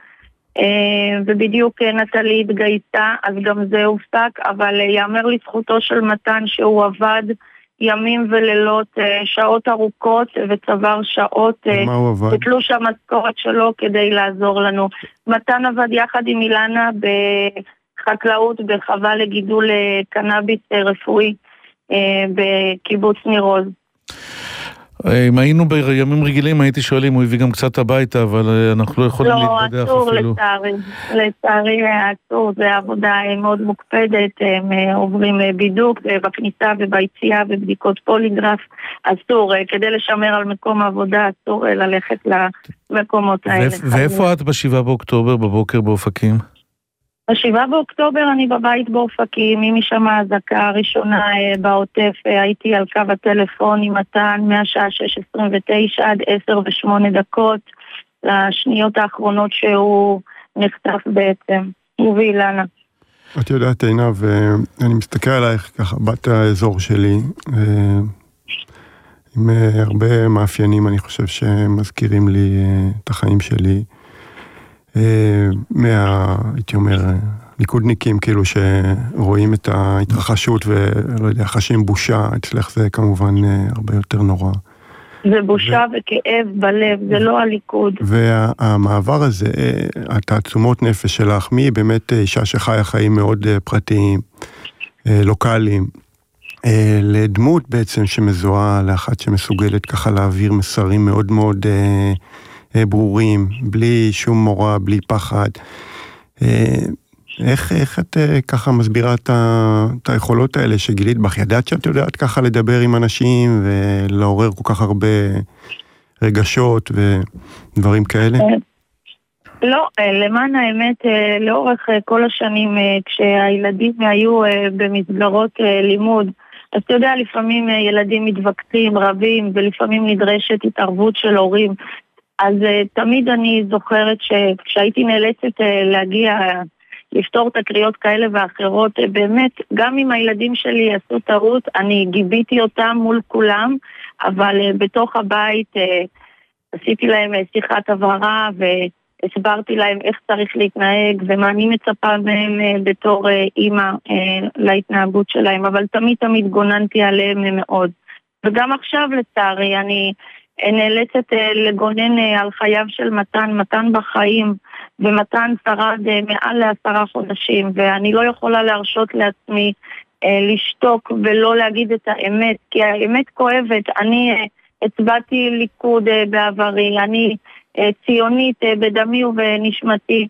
ובדיוק נטלי התגייסה, אז גם זה הופסק, אבל יאמר לזכותו של מתן שהוא עבד ימים ולילות, שעות ארוכות, וצבר שעות בתלוש המשכורת שלו כדי לעזור לנו. מתן עבד יחד עם אילנה בחקלאות, בחווה לגידול קנאביס רפואי בקיבוץ ניר עוז. אם היינו בימים רגילים, הייתי שואל אם הוא הביא גם קצת הביתה, אבל אנחנו לא יכולים להתבדח אפילו. לא, אסור לצערי. לצערי אסור, זה עבודה מאוד מוקפדת, הם עוברים בידוק בכניסה וביציאה ובדיקות פוליגרף. אסור, כדי לשמר על מקום העבודה, אסור ללכת למקומות האלה. ואיפה את בשבעה באוקטובר בבוקר באופקים? בשבעה באוקטובר אני בבית באופקים, אם משם ההזעקה הראשונה בעוטף, הייתי על קו הטלפון עם מתן מהשעה שש עשרים ותשע עד עשר ושמונה דקות, לשניות האחרונות שהוא נחטף בעצם, הוא ואילנה. את יודעת עינב, אני מסתכל עלייך ככה, בת האזור שלי, עם הרבה מאפיינים, אני חושב שמזכירים לי את החיים שלי, מה, הייתי אומר, ליכודניקים כאילו שרואים את ההתרחשות ולא יודע, חשים בושה, אצלך זה כמובן הרבה יותר נורא. זה בושה ו... וכאב בלב, זה לא הליכוד. והמעבר הזה, התעצומות נפש שלך, מי באמת אישה שחיה חיים מאוד פרטיים, לוקליים, לדמות בעצם שמזוהה לאחת שמסוגלת ככה להעביר מסרים מאוד מאוד ברורים, בלי שום מורא, בלי פחד. איך, איך את ככה מסבירה את, ה, את היכולות האלה שגילית בך? ידעת שאת יודעת ככה לדבר עם אנשים ולעורר כל כך הרבה רגשות ודברים כאלה? לא, למען האמת, לאורך כל השנים כשהילדים היו במסגרות לימוד, אז אתה יודע, לפעמים ילדים מתווכחים, רבים, ולפעמים נדרשת התערבות של הורים. אז תמיד אני זוכרת שכשהייתי נאלצת להגיע, לפתור תקריות כאלה ואחרות, באמת, גם אם הילדים שלי עשו טעות, אני גיביתי אותם מול כולם, אבל בתוך הבית עשיתי להם שיחת הבהרה והסברתי להם איך צריך להתנהג ומה אני מצפה מהם בתור אימא להתנהגות שלהם, אבל תמיד תמיד גוננתי עליהם מאוד. וגם עכשיו לצערי אני נאלצת לגונן על חייו של מתן, מתן בחיים, ומתן שרד מעל לעשרה חודשים, ואני לא יכולה להרשות לעצמי לשתוק ולא להגיד את האמת, כי האמת כואבת. אני הצבעתי ליכוד בעברי, אני ציונית בדמי ובנשמתי,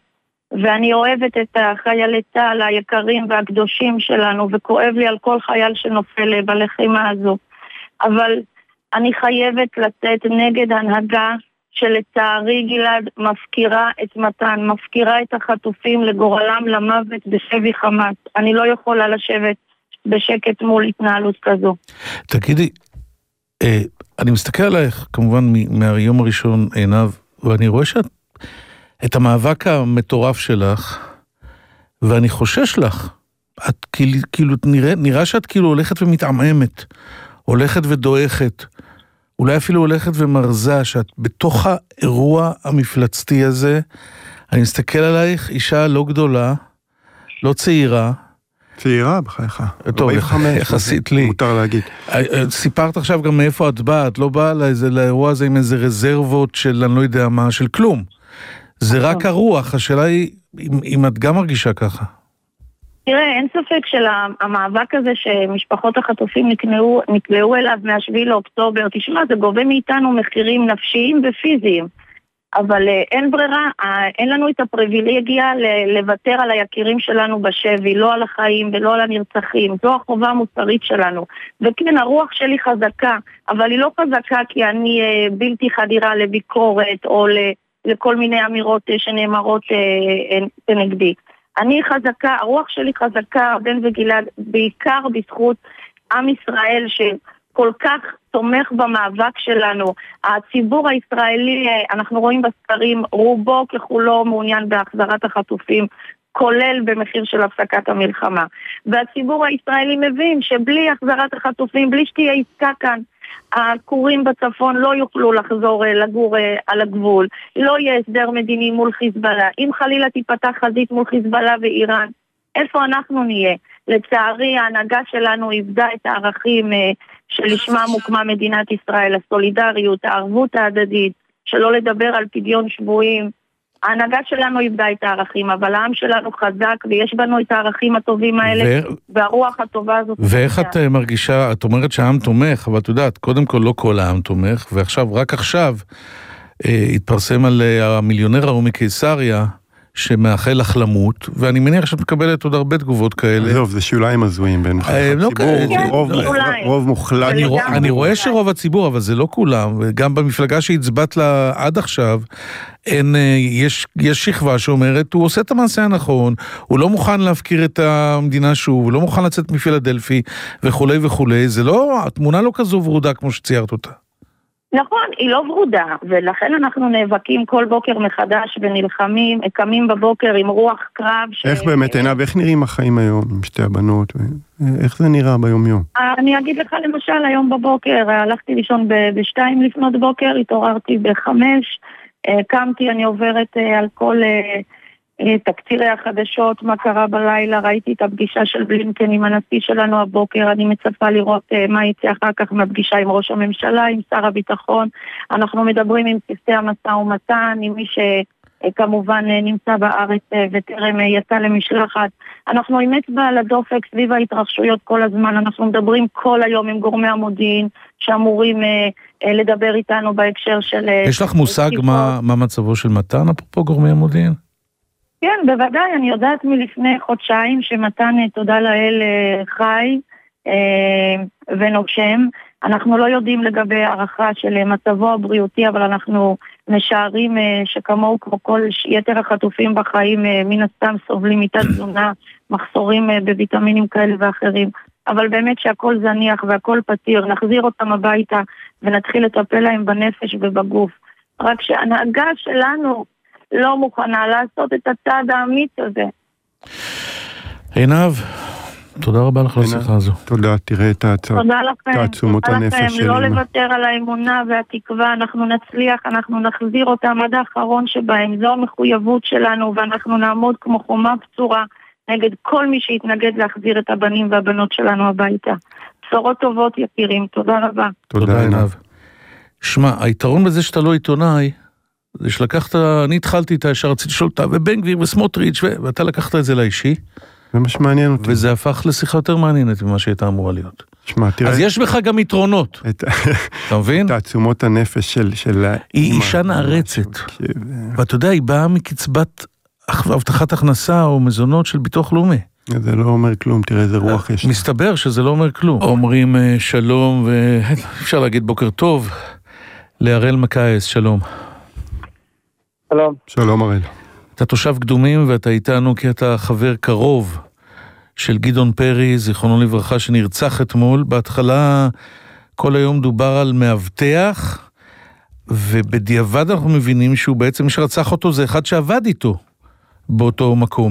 ואני אוהבת את החיילי צה"ל היקרים והקדושים שלנו, וכואב לי על כל חייל שנופל בלחימה הזו. אבל אני חייבת לצאת נגד הנהגה שלצערי גלעד מפקירה את מתן, מפקירה את החטופים לגורלם למוות בשבי חמאס. אני לא יכולה לשבת בשקט מול התנהלות כזו. תגידי, אה, אני מסתכל עלייך כמובן מהיום הראשון עיניו, ואני רואה שאת את המאבק המטורף שלך, ואני חושש לך. את כאילו, כאילו נראה, נראה שאת כאילו הולכת ומתעממת, הולכת ודועכת, אולי אפילו הולכת ומרזה, שאת בתוך האירוע המפלצתי הזה. אני מסתכל עלייך, אישה לא גדולה, לא צעירה. צעירה בחייך. טוב, יחסית לי. מותר להגיד. סיפרת עכשיו גם מאיפה את באה, את לא באה לאירוע הזה עם איזה רזרבות של אני לא יודע מה, של כלום. זה רק הרוח, השאלה היא אם, אם את גם מרגישה ככה. תראה, אין ספק שהמאבק הזה שמשפחות החטופים נקלעו, נקלעו אליו מהשביעי לאוקטובר, תשמע, זה גובה מאיתנו מחירים נפשיים ופיזיים, אבל אין ברירה, אין לנו את הפריבילגיה לוותר על היקירים שלנו בשבי, לא על החיים ולא על הנרצחים, זו החובה המוסרית שלנו. וכן, הרוח שלי חזקה, אבל היא לא חזקה כי אני בלתי חדירה לביקורת או ל... לכל מיני אמירות שנאמרות נגדי. אני חזקה, הרוח שלי חזקה, בן וגלעד, בעיקר בזכות עם ישראל שכל כך תומך במאבק שלנו. הציבור הישראלי, אנחנו רואים בסקרים, רובו ככולו מעוניין בהחזרת החטופים, כולל במחיר של הפסקת המלחמה. והציבור הישראלי מבין שבלי החזרת החטופים, בלי שתהיה עסקה כאן, הכורים בצפון לא יוכלו לחזור לגור על הגבול, לא יהיה הסדר מדיני מול חיזבאללה. אם חלילה תיפתח חזית מול חיזבאללה ואיראן, איפה אנחנו נהיה? לצערי ההנהגה שלנו איבדה את הערכים שלשמם הוקמה מדינת ישראל, הסולידריות, הערבות ההדדית, שלא לדבר על פדיון שבויים. ההנהגה שלנו איבדה את הערכים, אבל העם שלנו חזק ויש בנו את הערכים הטובים האלה ו... והרוח הטובה הזאת. ואיך את מרגישה, את אומרת שהעם תומך, אבל את יודעת, קודם כל לא כל העם תומך, ועכשיו, רק עכשיו, אה, התפרסם על המיליונר ההוא מקיסריה, שמאחל לך למות, ואני מניח שאת מקבלת עוד הרבה תגובות כאלה. טוב, זה שוליים הזויים בין הציבור, רוב מוחלט. אני רואה שרוב הציבור, אבל זה לא כולם, וגם במפלגה שהצבעת לה עד עכשיו, יש שכבה שאומרת, הוא עושה את המעשה הנכון, הוא לא מוכן להפקיר את המדינה שוב, הוא לא מוכן לצאת מפילדלפי, וכו' וכו'. זה לא, התמונה לא כזו ורודה כמו שציירת אותה. נכון, היא לא ורודה, ולכן אנחנו נאבקים כל בוקר מחדש ונלחמים, קמים בבוקר עם רוח קרב. איך באמת עיניו, איך נראים החיים היום עם שתי הבנות? איך זה נראה ביום יום? אני אגיד לך למשל, היום בבוקר, הלכתי לישון בשתיים לפנות בוקר, התעוררתי בחמש, קמתי, אני עוברת על כל תקצירי החדשות, מה קרה בלילה, ראיתי את הפגישה של בלינקן עם הנשיא שלנו הבוקר, אני מצפה לראות מה יצא אחר כך מהפגישה עם ראש הממשלה, עם שר הביטחון, אנחנו מדברים עם צוותי המשא ומתן, עם מי שכמובן נמצא בארץ וטרם יצא למשלחת, אנחנו עם אצבע על הדופק סביב ההתרחשויות כל הזמן, אנחנו מדברים כל היום עם גורמי המודיעין שאמורים לדבר איתנו בהקשר של... יש לך מושג מה, מה מצבו של מתן, אפרופו גורמי המודיעין? כן, בוודאי, אני יודעת מלפני חודשיים שמתן תודה לאל חי אה, ונושם. אנחנו לא יודעים לגבי הערכה של מצבו הבריאותי, אבל אנחנו משערים אה, שכמוהו כמו כל יתר החטופים בחיים, אה, מן הסתם סובלים מתת תזונה, מחסורים אה, בוויטמינים כאלה ואחרים. אבל באמת שהכל זניח והכל פתיר, נחזיר אותם הביתה ונתחיל לטפל להם בנפש ובגוף. רק שההנהגה שלנו לא מוכנה לעשות את הצעד האמיץ הזה. עינב, תודה רבה לך לשיחה הזו. תודה, תראה את תעצומות הנפש שלי. לא לוותר על האמונה והתקווה, אנחנו נצליח, אנחנו נחזיר אותם עד האחרון שבהם, זו המחויבות שלנו, ואנחנו נעמוד כמו חומה בצורה נגד כל מי שיתנגד להחזיר את הבנים והבנות שלנו הביתה. בשורות טובות יקירים, תודה רבה. תודה עינב. שמע, היתרון בזה שאתה לא עיתונאי, זה שלקחת, אני התחלתי את הישר, רציתי לשאול אותה, ובן גביר וסמוטריץ', ואתה לקחת את זה לאישי. זה מה שמעניין אותי. וזה הפך לשיחה יותר מעניינת ממה שהייתה אמורה להיות. שמה, תראה... אז יש בך גם יתרונות. אתה מבין? תעצומות הנפש של... היא אישה נערצת. ואתה יודע, היא באה מקצבת הבטחת הכנסה או מזונות של ביטוח לאומי. זה לא אומר כלום, תראה איזה רוח יש. מסתבר שזה לא אומר כלום. אומרים שלום, ואפשר להגיד בוקר טוב, להראל מקייס, שלום. שלום. שלום הראל. אתה תושב קדומים ואתה איתנו כי אתה חבר קרוב של גדעון פרי, זיכרונו לברכה, שנרצח אתמול. בהתחלה כל היום דובר על מאבטח, ובדיעבד אנחנו מבינים שהוא בעצם מי שרצח אותו זה אחד שעבד איתו באותו מקום.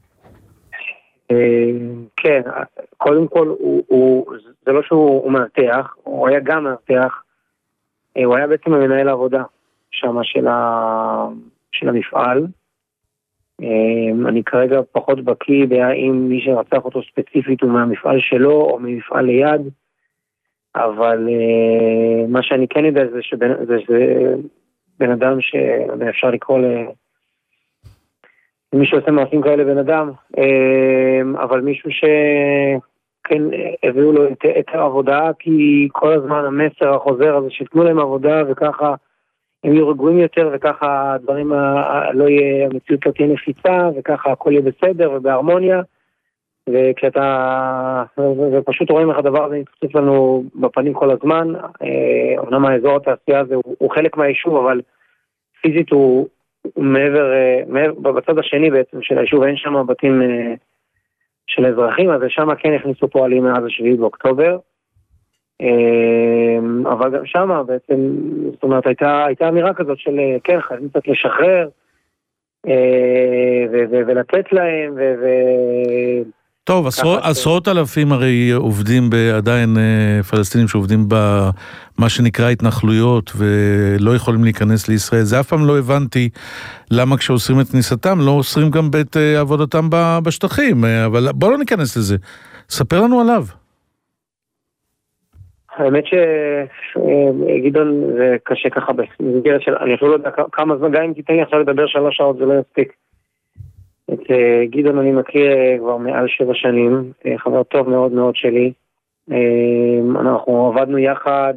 כן, קודם כל הוא, הוא, זה לא שהוא מאבטח, הוא היה גם מאבטח, הוא היה בעצם מנהל העבודה שם של, ה, של המפעל. אני כרגע פחות בקיא בהאם מי שרצח אותו ספציפית הוא מהמפעל שלו או ממפעל ליד, אבל מה שאני כן יודע זה שבן זה, זה בן אדם שאפשר לקרוא ל... מישהו עושה מעשים כאלה בן אדם, אבל מישהו שכן הביאו לו את, את העבודה, כי כל הזמן המסר החוזר הזה שתנו להם עבודה וככה הם יהיו רגועים יותר וככה הדברים ה... לא יהיה, המציאות לא תהיה נפיצה וככה הכל יהיה בסדר ובהרמוניה, וכשאתה, ופשוט רואים איך הדבר הזה נתחצף לנו בפנים כל הזמן. אמנם האזור התעשייה הזה הוא, הוא חלק מהיישוב, אבל פיזית הוא, הוא מעבר, מעבר, בצד השני בעצם של היישוב, אין שם בתים של אזרחים, אז שם כן הכניסו פועלים מאז השביעי באוקטובר, אבל גם שם בעצם, זאת אומרת, הייתה, הייתה אמירה כזאת של כן, חייבים קצת לשחרר, ו- ו- ולתת להם, ו... ו- טוב, עשרות, עשרות אלפים הרי עובדים עדיין פלסטינים שעובדים במה שנקרא התנחלויות ולא יכולים להיכנס לישראל. זה אף פעם לא הבנתי למה כשאוסרים את כניסתם לא אוסרים גם בית עבודתם בשטחים, אבל בוא לא ניכנס לזה. ספר לנו עליו. האמת שגדעון זה קשה ככה במסגרת של, אני אפילו לא יודע כמה זמן, גם אם תיתן לי עכשיו לדבר שלוש שעות זה לא יספיק. את גדעון אני מכיר כבר מעל שבע שנים, חבר טוב מאוד מאוד שלי. אנחנו עבדנו יחד,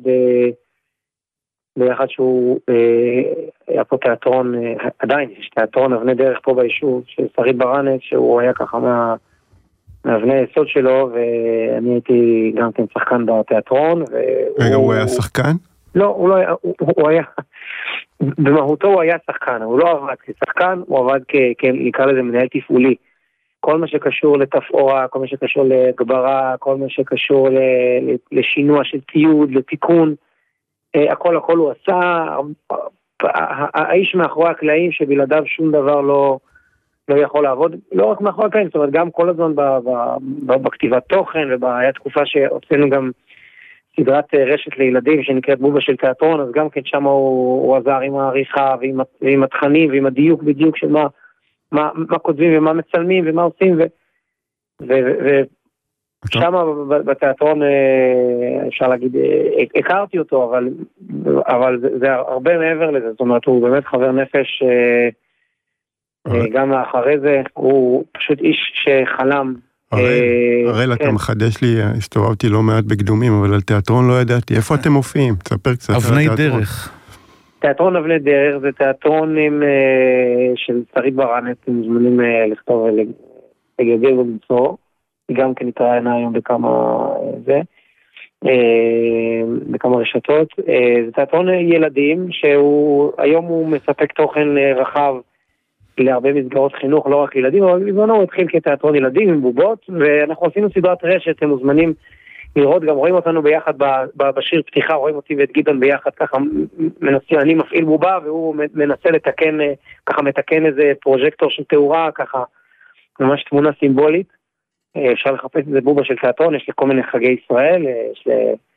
ביחד שהוא היה פה תיאטרון, עדיין יש תיאטרון אבני דרך פה ביישוב, של שרית ברנט, שהוא היה ככה מה, מאבני היסוד שלו, ואני הייתי גם כן שחקן בתיאטרון. רגע, הוא היה שחקן? לא, הוא לא היה, הוא, הוא היה, במהותו הוא היה שחקן, הוא לא עבד כשחקן, הוא עבד כ, כ, נקרא לזה מנהל תפעולי. כל מה שקשור לתפאורה, כל מה שקשור לגברה, כל מה שקשור ל, לשינוע של ציוד, לתיקון, הכל הכל הוא עשה, האיש מאחורי הקלעים שבלעדיו שום דבר לא, לא יכול לעבוד, לא רק מאחורי הקלעים, זאת אומרת גם כל הזמן ב, ב, ב, בכתיבת תוכן, והיה תקופה שהוצאנו גם סדרת רשת לילדים שנקראת בובה של תיאטרון, אז גם כן שם הוא, הוא עזר עם העריכה ועם, ועם התכנים ועם הדיוק בדיוק של מה, מה, מה כותבים ומה מצלמים ומה עושים, ושם בתיאטרון אפשר להגיד, הכרתי אותו, אבל, אבל זה, זה הרבה מעבר לזה, זאת אומרת הוא באמת חבר נפש, גם אחרי זה הוא פשוט איש שחלם. הראל, אתה מחדש לי, הסתובבתי לא מעט בקדומים, אבל על תיאטרון לא ידעתי. איפה אתם מופיעים? תספר קצת. אבני דרך. תיאטרון אבני דרך זה תיאטרונים של שרית ברנט, הם מוזמנים לכתוב לגגל ולמצוא. היא גם כן התראיינה היום בכמה זה, בכמה רשתות. זה תיאטרון ילדים, שהיום הוא מספק תוכן רחב, להרבה מסגרות חינוך, לא רק ילדים, אבל בזמנו הוא התחיל כתיאטרון ילדים עם בובות, ואנחנו עשינו סדרת רשת, הם מוזמנים לראות, גם רואים אותנו ביחד בשיר פתיחה, רואים אותי ואת גדעון ביחד, ככה מנסים, אני מפעיל בובה, והוא מנסה לתקן, ככה מתקן איזה פרוז'קטור של תאורה, ככה ממש תמונה סימבולית, אפשר לחפש איזה בובה של תיאטרון, יש לכל מיני חגי ישראל, יש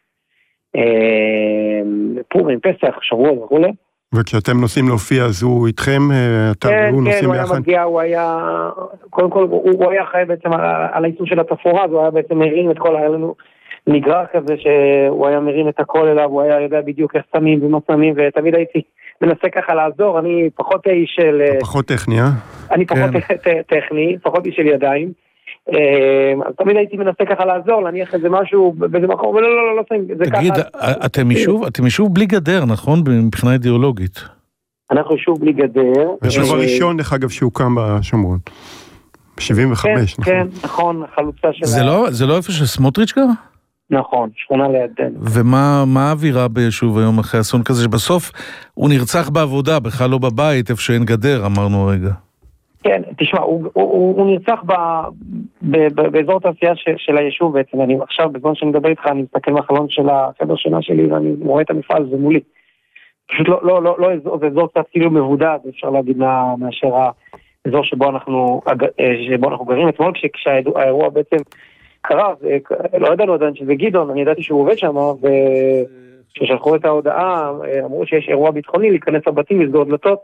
לפורים, פסח, שבוע וכו'. וכשאתם נוסעים להופיע, אז הוא איתכם, אתה והוא נוסעים ביחד? כן, הוא היה מגיע, הוא היה, קודם כל, הוא היה חי בעצם על העיצוב של התפאורה, הוא היה בעצם מרים את כל, היה לנו נגרר כזה שהוא היה מרים את הכל אליו, הוא היה יודע בדיוק איך שמים ומה שמים, ותמיד הייתי מנסה ככה לעזור, אני פחות איש של... פחות טכני, אה? אני פחות טכני, פחות איש של ידיים, אז תמיד הייתי מנסה ככה לעזור, להניח איזה משהו באיזה מקום, ולא, לא, לא, לא, זה ככה... תגיד, אתם יישוב, אתם יישוב בלי גדר, נכון? מבחינה אידיאולוגית. אנחנו יישוב בלי גדר. היישוב הראשון, דרך אגב, שהוקם בשומרון. ב-שבעים וחמש, כן, כן, נכון, החלוצה של... זה לא איפה שסמוטריץ' גר? נכון, שכונה לידינו. ומה האווירה ביישוב היום אחרי אסון כזה, שבסוף הוא נרצח בעבודה, בכלל לא בבית, איפה שאין גדר, אמרנו רגע. כן, תשמע, הוא, הוא, הוא נרצח ב, ב, ב, באזור תעשייה של, של היישוב בעצם. אני עכשיו, בזמן שאני מדבר איתך, אני מסתכל מהחלון של החדר שינה שלי, ואני רואה את המפעל, זה מולי. פשוט לא, לא, לא, לא אזור, זה אזור קצת כאילו מבודד, אפשר להגיד מה, מאשר האזור שבו אנחנו, שבו אנחנו גרים. אתמול כשהאירוע בעצם קרה, לא ידענו עדיין שזה גדעון, אני ידעתי שהוא עובד שם, וכששלחו את ההודעה, אמרו שיש אירוע ביטחוני, להיכנס לבתים, לסגור דלתות,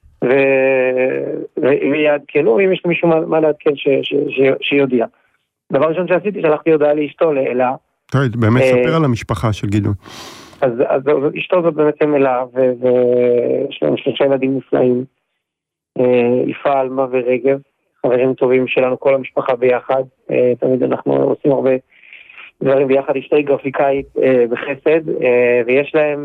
ויעדכנו, אם יש מישהו מה לעדכן שיודיע. דבר ראשון שעשיתי, שלחתי הודעה לאשתו, לאלה. טוב, באמת ספר על המשפחה של גדעון. אז אשתו זאת באמת אלה, ויש להם שלושה ילדים נפלאים, יפעל, אלמה ורגב, חברים טובים שלנו, כל המשפחה ביחד, תמיד אנחנו עושים הרבה דברים ביחד, אשתי גרפיקאית בחסד, ויש להם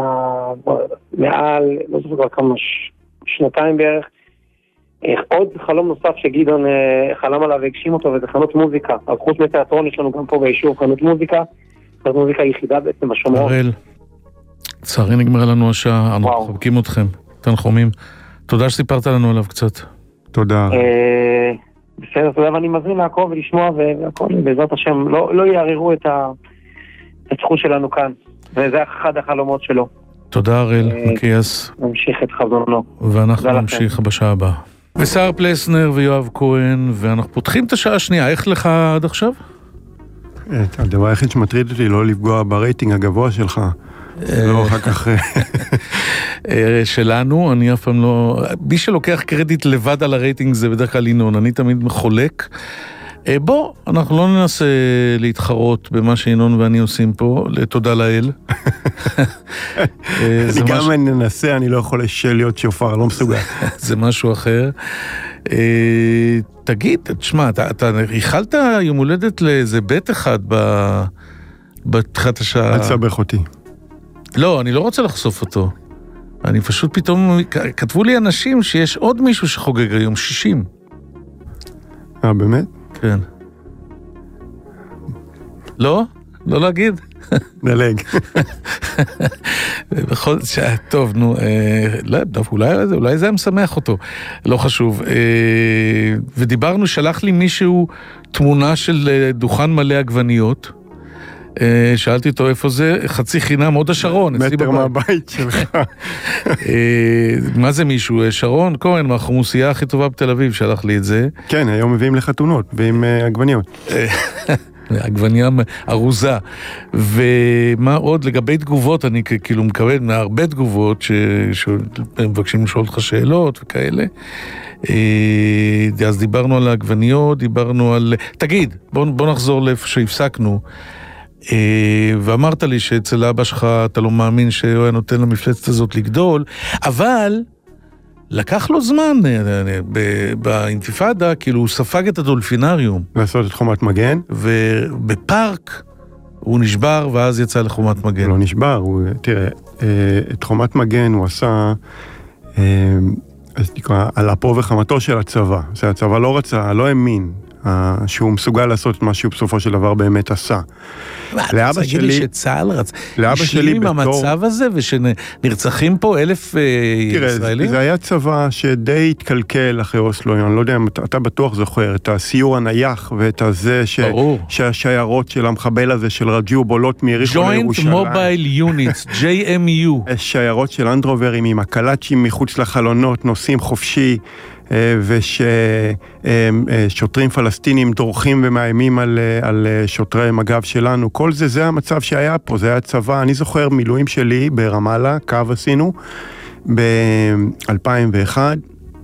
מעל, לא זוכר כבר כמה שנתיים בערך, עוד חלום נוסף שגדעון חלם עליו והגשים אותו, וזה חנות מוזיקה. אז חוץ מתיאטרון יש לנו גם פה ביישוב חנות מוזיקה, חנות מוזיקה יחידה בעצם בשומרון. הראל, צערי נגמר לנו השעה, אנחנו מחבקים אתכם, תנחומים. תודה שסיפרת לנו עליו קצת. תודה. בסדר, תודה, ואני מזמין לעקוב ולשמוע, והכל בעזרת השם לא יערערו את הזכות שלנו כאן, וזה אחד החלומות שלו. תודה הראל, מקייס. נמשיך את חזונו. ואנחנו נמשיך בשעה הבאה. ושר פלסנר ויואב כהן, ואנחנו פותחים את השעה השנייה. איך לך עד עכשיו? הדבר היחיד שמטריד אותי לא לפגוע ברייטינג הגבוה שלך. לא אחר כך... שלנו, אני אף פעם לא... מי שלוקח קרדיט לבד על הרייטינג זה בדרך כלל ינון, אני תמיד מחולק. בוא, אנחנו לא ננסה להתחרות במה שינון ואני עושים פה, לתודה לאל. אני גם אני ננסה, אני לא יכול להיות שופר, לא מסוגל. זה משהו אחר. תגיד, תשמע, אתה ריחלת יום הולדת לאיזה בית אחד בתחילת השעה? אל תסבך אותי. לא, אני לא רוצה לחשוף אותו. אני פשוט פתאום, כתבו לי אנשים שיש עוד מישהו שחוגג היום שישים. אה, באמת? כן. לא? לא להגיד? נלג. בכל שעה, טוב, נו, לא, אולי זה היה משמח אותו, לא חשוב. ודיברנו, שלח לי מישהו תמונה של דוכן מלא עגבניות, שאלתי אותו איפה זה, חצי חינם, עוד השרון. מטר מהבית שלך. מה זה מישהו? שרון כהן, מהחומוסייה הכי טובה בתל אביב, שלח לי את זה. כן, היום מביאים לחתונות, ועם עגבניות. עגבניה ארוזה. ומה עוד? לגבי תגובות, אני כאילו מקבל מהרבה תגובות, שמבקשים לשאול אותך שאלות וכאלה. אז דיברנו על העגבניות, דיברנו על... תגיד, בוא נחזור לאיפה שהפסקנו. ואמרת לי שאצל אבא שלך אתה לא מאמין שהוא היה נותן למפלצת הזאת לגדול, אבל לקח לו זמן באינתיפאדה, כאילו הוא ספג את הדולפינריום. לעשות את חומת מגן? ובפארק הוא נשבר ואז יצא לחומת מגן. לא נשבר, הוא, תראה, את חומת מגן הוא עשה, אז נקרא, על אפו וחמתו של הצבא. שהצבא לא רצה, לא האמין. שהוא מסוגל לעשות את מה שהוא בסופו של דבר באמת עשה. לאבא שלי שצהל רצה, השלים המצב הזה ושנרצחים פה אלף ישראלים? זה היה צבא שדי התקלקל אחרי אוסלו, אני לא יודע אם אתה בטוח זוכר את הסיור הנייח ואת הזה שהשיירות של המחבל הזה של רג'יו בולות מיריחו לירושלים. Joint Mobile Units, ג'יי אם יו. שיירות של אנדרוברים עם הקלאצ'ים מחוץ לחלונות, נוסעים חופשי, וששוטרים פלסטינים דורכים ומאיימים על, על שוטרי מג"ב שלנו. כל זה, זה המצב שהיה פה, זה היה צבא. אני זוכר מילואים שלי ברמאללה, קו עשינו, ב-אלפיים ואחת,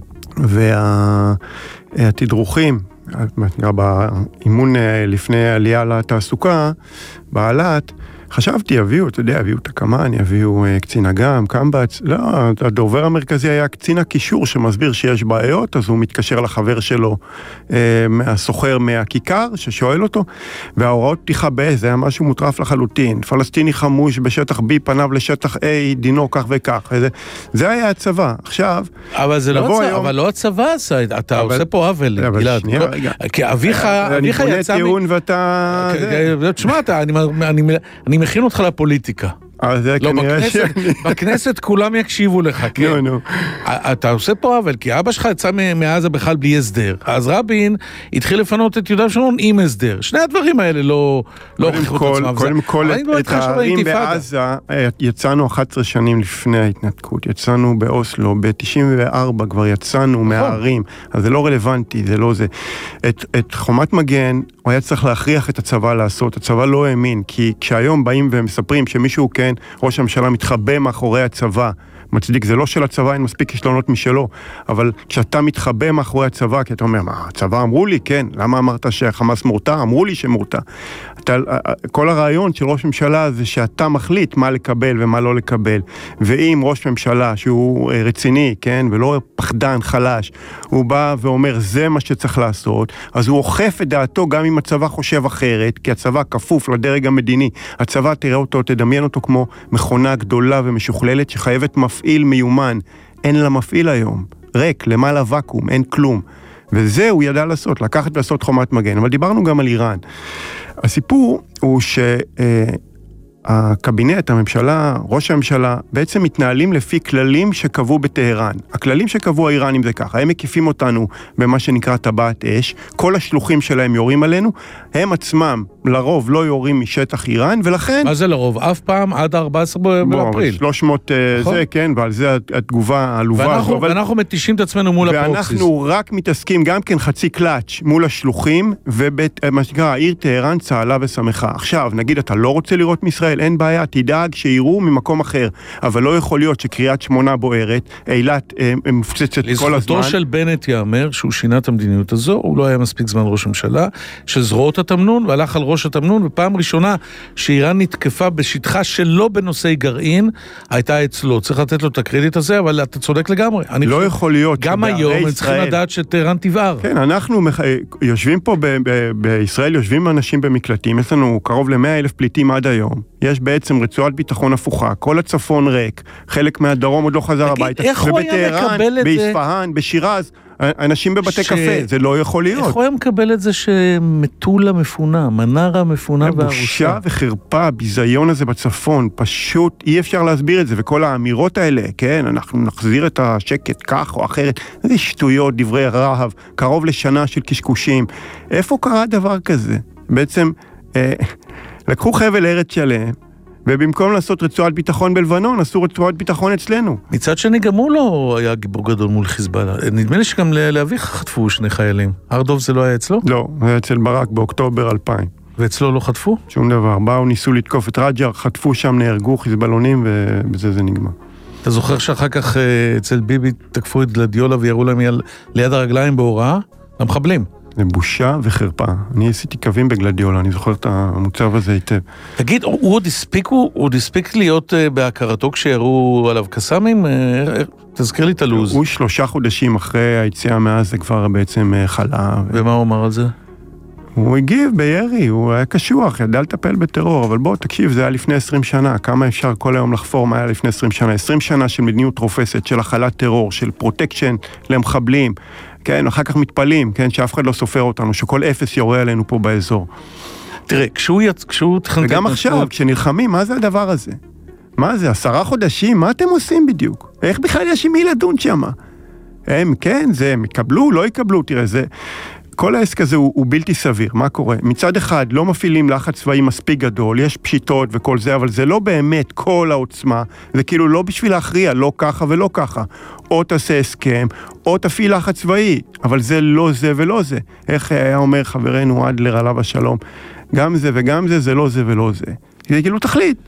והתדרוכים, באימון לפני עלייה לתעסוקה, בעלת, חשבתי, יביאו, אתה יודע, יביאו את הקמן, יביאו uh, קצין אגם, קמב"ץ, לא, הדובר המרכזי היה קצין הקישור שמסביר שיש בעיות, אז הוא מתקשר לחבר שלו, uh, הסוחר מהכיכר, ששואל אותו, וההוראות פתיחה ב, זה היה משהו מוטרף לחלוטין, פלסטיני חמוש בשטח B, פניו לשטח A, דינו כך וכך, זה, זה היה הצבא, עכשיו... אבל זה לא, היום... אבל לא הצבא, אתה אבל... עושה פה עוול, אבל גלעד. שנייה, רגע. כי אביך, אביך אני יצא... פונה טיעון ואתה... תשמע, אני מכין אותך לפוליטיקה. לא, בכנסת כולם יקשיבו לך, כן? אתה עושה פה אבל, כי אבא שלך יצא מעזה בכלל בלי הסדר. אז רבין התחיל לפנות את יהודה ושומרון עם הסדר. שני הדברים האלה לא הוכיחו את עצמם. קודם כל, את הערים בעזה יצאנו אחת עשרה שנים לפני ההתנתקות. יצאנו באוסלו, ב-תשעים וארבע כבר יצאנו מהערים. אז זה לא רלוונטי, זה לא זה. את חומת מגן, הוא היה צריך להכריח את הצבא לעשות. הצבא לא האמין, כי כשהיום באים ומספרים שמישהו כן, ראש הממשלה מתחבא מאחורי הצבא, מצדיק, זה לא של הצבא, אין מספיק כישלונות משלו, אבל כשאתה מתחבא מאחורי הצבא, כי אתה אומר, מה, הצבא אמרו לי, כן, למה אמרת שהחמאס מורתע? אמרו לי שמורתע. אתה, כל הרעיון של ראש ממשלה זה שאתה מחליט מה לקבל ומה לא לקבל, ואם ראש ממשלה שהוא רציני, כן, ולא פחדן, חלש, הוא בא ואומר, זה מה שצריך לעשות, אז הוא אוכף את דעתו גם אם הצבא חושב אחרת, כי הצבא כפוף לדרג המדיני, הצבא תראה אותו, תדמיין אותו כמו מכונה גדולה ומשוכללת שחייבת מפעיל מיומן, אין לה מפעיל היום, ריק, למעלה וקום, אין כלום. וזה הוא ידע לעשות, לקחת ולעשות חומת מגן. אבל דיברנו גם על איראן. הסיפור הוא שהקבינט, הממשלה, ראש הממשלה, בעצם מתנהלים לפי כללים שקבעו בטהרן. הכללים שקבעו האיראנים זה ככה, הם מקיפים אותנו במה שנקרא טבעת אש, כל השלוחים שלהם יורים עלינו, הם עצמם לרוב לא יורים משטח איראן, ולכן... מה זה לרוב? אף פעם עד ארבעה עשר באפריל. שלוש מאות זה, כן, ועל זה התגובה העלובה. ואנחנו, אבל... ואנחנו מתישים את עצמנו מול הפרוקסיס. ואנחנו רק מתעסקים גם כן חצי קלאץ' מול השלוחים, ומה שנקרא, העיר טהרן צהלה ושמחה. עכשיו, נגיד, אתה לא רוצה לראות מישראל, אין בעיה, תדאג שיראו ממקום אחר, אבל לא יכול להיות שקריית שמונה בוערת, אילת מפצצת כל הזמן. לזכותו של בנט יאמר שהוא שינה את המדיניות הזו, הוא לא היה מספיק זמן ראש ממשלה, שזרועות התמנון והלך על ראש התמנון, ופעם ראשונה שאיראן נתקפה בשטחה שלא בנושאי גרעין, הייתה אצלו. צריך לתת לו את הקרדיט הזה, אבל אתה צודק לגמרי. לא יכול להיות. גם היום הם צריכים לדעת שטהרן תבער. כן, אנחנו יושבים פה בישראל, יושבים אנשים במקלטים, יש לנו קרוב ל-מאה אלף פליטים עד היום. יש בעצם רצועת ביטחון הפוכה, כל הצפון ריק, חלק מהדרום עוד לא חזר הביתה. ובטהרן, באספהאן, בשירז, אנשים בבתי ש... קפה, זה לא יכול להיות. איך הוא היה מקבל את זה שמטולה מפונה, מנרה מפונה והרוסה? בושה וחרפה, הביזיון הזה בצפון, פשוט אי אפשר להסביר את זה, וכל האמירות האלה, כן, אנחנו נחזיר את השקט כך או אחרת, זה שטויות, דברי רהב, קרוב לשנה של קשקושים. איפה קרה דבר כזה? בעצם, אה, לקחו חבל ארץ שלם, ובמקום לעשות רצועת ביטחון בלבנון, עשו רצועת ביטחון אצלנו. מצד שני, גם הוא לא היה גיבור גדול מול חיזבאללה. נדמה לי שגם לאביך חטפו שני חיילים. הר-דוב זה לא היה אצלו? לא, זה היה אצל ברק באוקטובר אלפיים. ואצלו לא חטפו? שום דבר. באו, ניסו לתקוף את רג'ר, חטפו שם, נהרגו חיזבאלונים, ובזה זה נגמר. אתה זוכר שאחר כך אצל ביבי תקפו את גלדיולה ויראו להם ליד הרגליים בהוראה? למחבלים. זה בושה וחרפה. אני עשיתי קווים בגלדיולה, אני זוכר את המוצב הזה היטב. תגיד, הוא עוד הספיק, הוא עוד הספיק להיות בהכרתו כשירו עליו קסאמים? תזכיר לי את הלוז. הוא שלושה חודשים אחרי היציאה מאז זה כבר בעצם חלה. ומה הוא אמר על זה? הוא הגיב בירי, הוא היה קשוח, ידע לטפל בטרור, אבל בוא, תקשיב, זה היה לפני עשרים שנה, כמה אפשר כל היום לחפור מה היה לפני עשרים שנה? עשרים שנה של מדיניות רופסת, של החלת טרור, של פרוטקשן למחבלים, כן, אחר כך מתפלים, כן, שאף אחד לא סופר אותנו, שכל אפס יורה עלינו פה באזור. תראה, כשהוא יצ... כשהוא תכנתת... וגם עכשיו, כשנלחמים, מה זה הדבר הזה? מה זה, עשרה חודשים? מה אתם עושים בדיוק? איך בכלל יש עם מי לדון שמה? הם, כן, זה, הם יקבלו, לא יקבלו, תראה, זה... כל העסק הזה הוא, הוא בלתי סביר, מה קורה? מצד אחד לא מפעילים לחץ צבאי מספיק גדול, יש פשיטות וכל זה, אבל זה לא באמת כל העוצמה, זה כאילו לא בשביל להכריע, לא ככה ולא ככה. או תעשה הסכם, או תפעיל לחץ צבאי, אבל זה לא זה ולא זה. איך היה אומר חברנו אדלר עליו השלום, גם זה וגם זה, זה לא זה ולא זה. זה כאילו תחליט.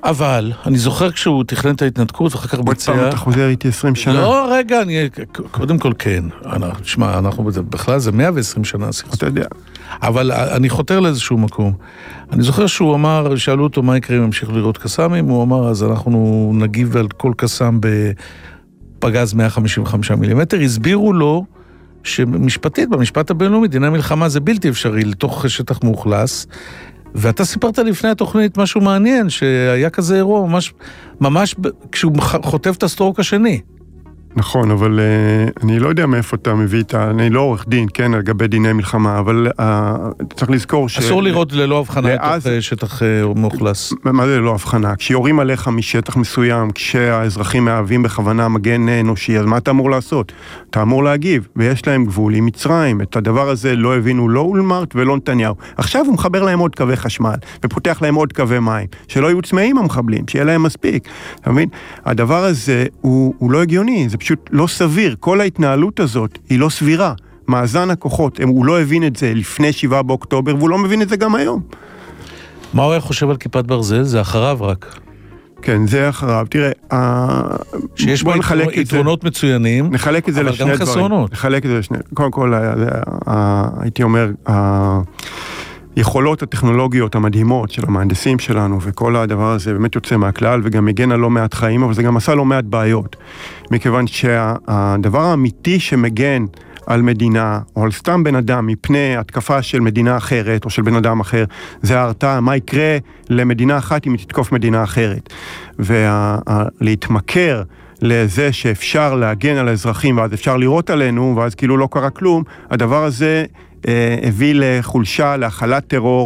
אבל, אני זוכר כשהוא תכנן את ההתנתקות, ואחר כך ביצע... עוד פעם אתה חוזר איתי עשרים שנה. לא, רגע, אני... קודם כל כן. תשמע, אנחנו בכלל זה מאה ועשרים שנה סכסוך. אתה יודע. אבל אני חותר לאיזשהו מקום. אני זוכר שהוא אמר, שאלו אותו מה יקרה אם המשיכו לראות קסאמים, הוא אמר, אז אנחנו נגיב על כל קסאם בפגז מאה חמישים וחמישה מילימטר. הסבירו לו שמשפטית, במשפט הבינלאומי, דיני מלחמה זה בלתי אפשרי לתוך שטח מאוכלס, ואתה סיפרת לפני התוכנית משהו מעניין, שהיה כזה אירוע ממש, ממש כשהוא חוטף את הסטרוק השני. נכון, אבל uh, אני לא יודע מאיפה אתה מביא את ה... אני לא עורך דין, כן, על גבי דיני מלחמה, אבל uh, צריך לזכור ש... אסור לראות ללא הבחנה ואז... לתוך שטח uh, מאוכלס. מה זה ללא הבחנה? כשיורים עליך משטח מסוים, כשהאזרחים מהווים בכוונה מגן אנושי, אז מה אתה אמור לעשות? אתה אמור להגיב, ויש להם גבול עם מצרים. את הדבר הזה לא הבינו לא אולמרט ולא נתניהו. עכשיו הוא מחבר להם עוד קווי חשמל, ופותח להם עוד קווי מים, שלא יהיו צמאים המחבלים, שיהיה להם מספיק. אתה מבין? הדבר הזה הוא, הוא לא הגיוני, זה פשוט לא סביר. כל ההתנהלות הזאת היא לא סבירה. מאזן הכוחות, הוא לא הבין את זה לפני שבעה באוקטובר, והוא לא מבין את זה גם היום. מה הוא היה חושב על כיפת ברזל? זה אחריו רק. כן, זה אחריו. תראה, שיש בו יתרונות מצוינים, נחלק את זה לשני דברים. אבל גם חסרונות. נחלק את זה לשני. קודם כל, הייתי אומר, היכולות הטכנולוגיות המדהימות של המהנדסים שלנו, וכל הדבר הזה באמת יוצא מהכלל, וגם מגן על לא מעט חיים, אבל זה גם עשה לא מעט בעיות. מכיוון שהדבר האמיתי שמגן על מדינה, או על סתם בן אדם, מפני התקפה של מדינה אחרת, או של בן אדם אחר, זה ההרתעה, מה יקרה למדינה אחת אם היא תתקוף מדינה אחרת. ולהתמכר לזה שאפשר להגן על האזרחים, ואז אפשר לראות עלינו, ואז כאילו לא קרה כלום, הדבר הזה הביא לחולשה, להחלת טרור,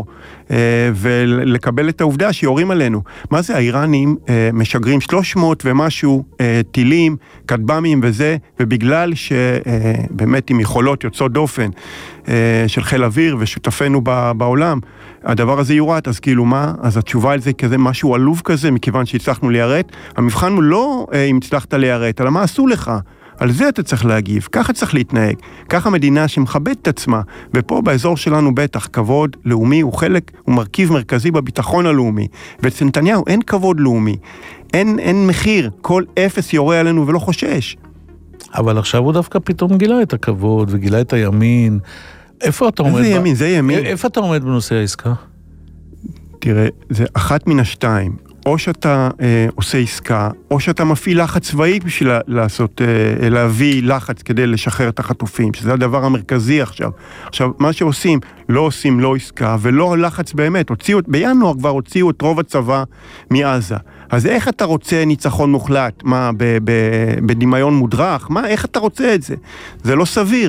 ולקבל את העובדה שיורים עלינו. מה זה? האיראנים משגרים שלוש מאות ומשהו טילים, כטב"מים וזה, ובגלל שבאמת עם יכולות יוצאות דופן של חיל אוויר ושותפינו בעולם, הדבר הזה יורד, אז כאילו מה? אז התשובה על זה כזה משהו עלוב כזה, מכיוון שהצלחנו ליירט. המבחן הוא לא אם הצלחת ליירט, אלא מה עשו לך? על זה אתה צריך להגיב, ככה צריך להתנהג, ככה מדינה שמכבדת את עצמה, ופה באזור שלנו בטח, כבוד לאומי הוא חלק, הוא מרכיב מרכזי בביטחון הלאומי, ואצל נתניהו אין כבוד לאומי, אין, אין מחיר, כל אפס יורה עלינו ולא חושש. אבל עכשיו הוא דווקא פתאום גילה את הכבוד, וגילה את הימין, איפה אתה עומד? איזה ימין? זה ימין. איפה אתה עומד בנושא העסקה? תראה, זה אחת מן השתיים. או שאתה אה, עושה עסקה, או שאתה מפעיל לחץ צבאי בשביל לעשות, אה, להביא לחץ כדי לשחרר את החטופים, שזה הדבר המרכזי עכשיו. עכשיו, מה שעושים, לא עושים לא עסקה, ולא לחץ באמת. הוציאו, בינואר כבר הוציאו את רוב הצבא מעזה. אז איך אתה רוצה ניצחון מוחלט? מה, ב, ב, בדמיון מודרך? מה, איך אתה רוצה את זה? זה לא סביר.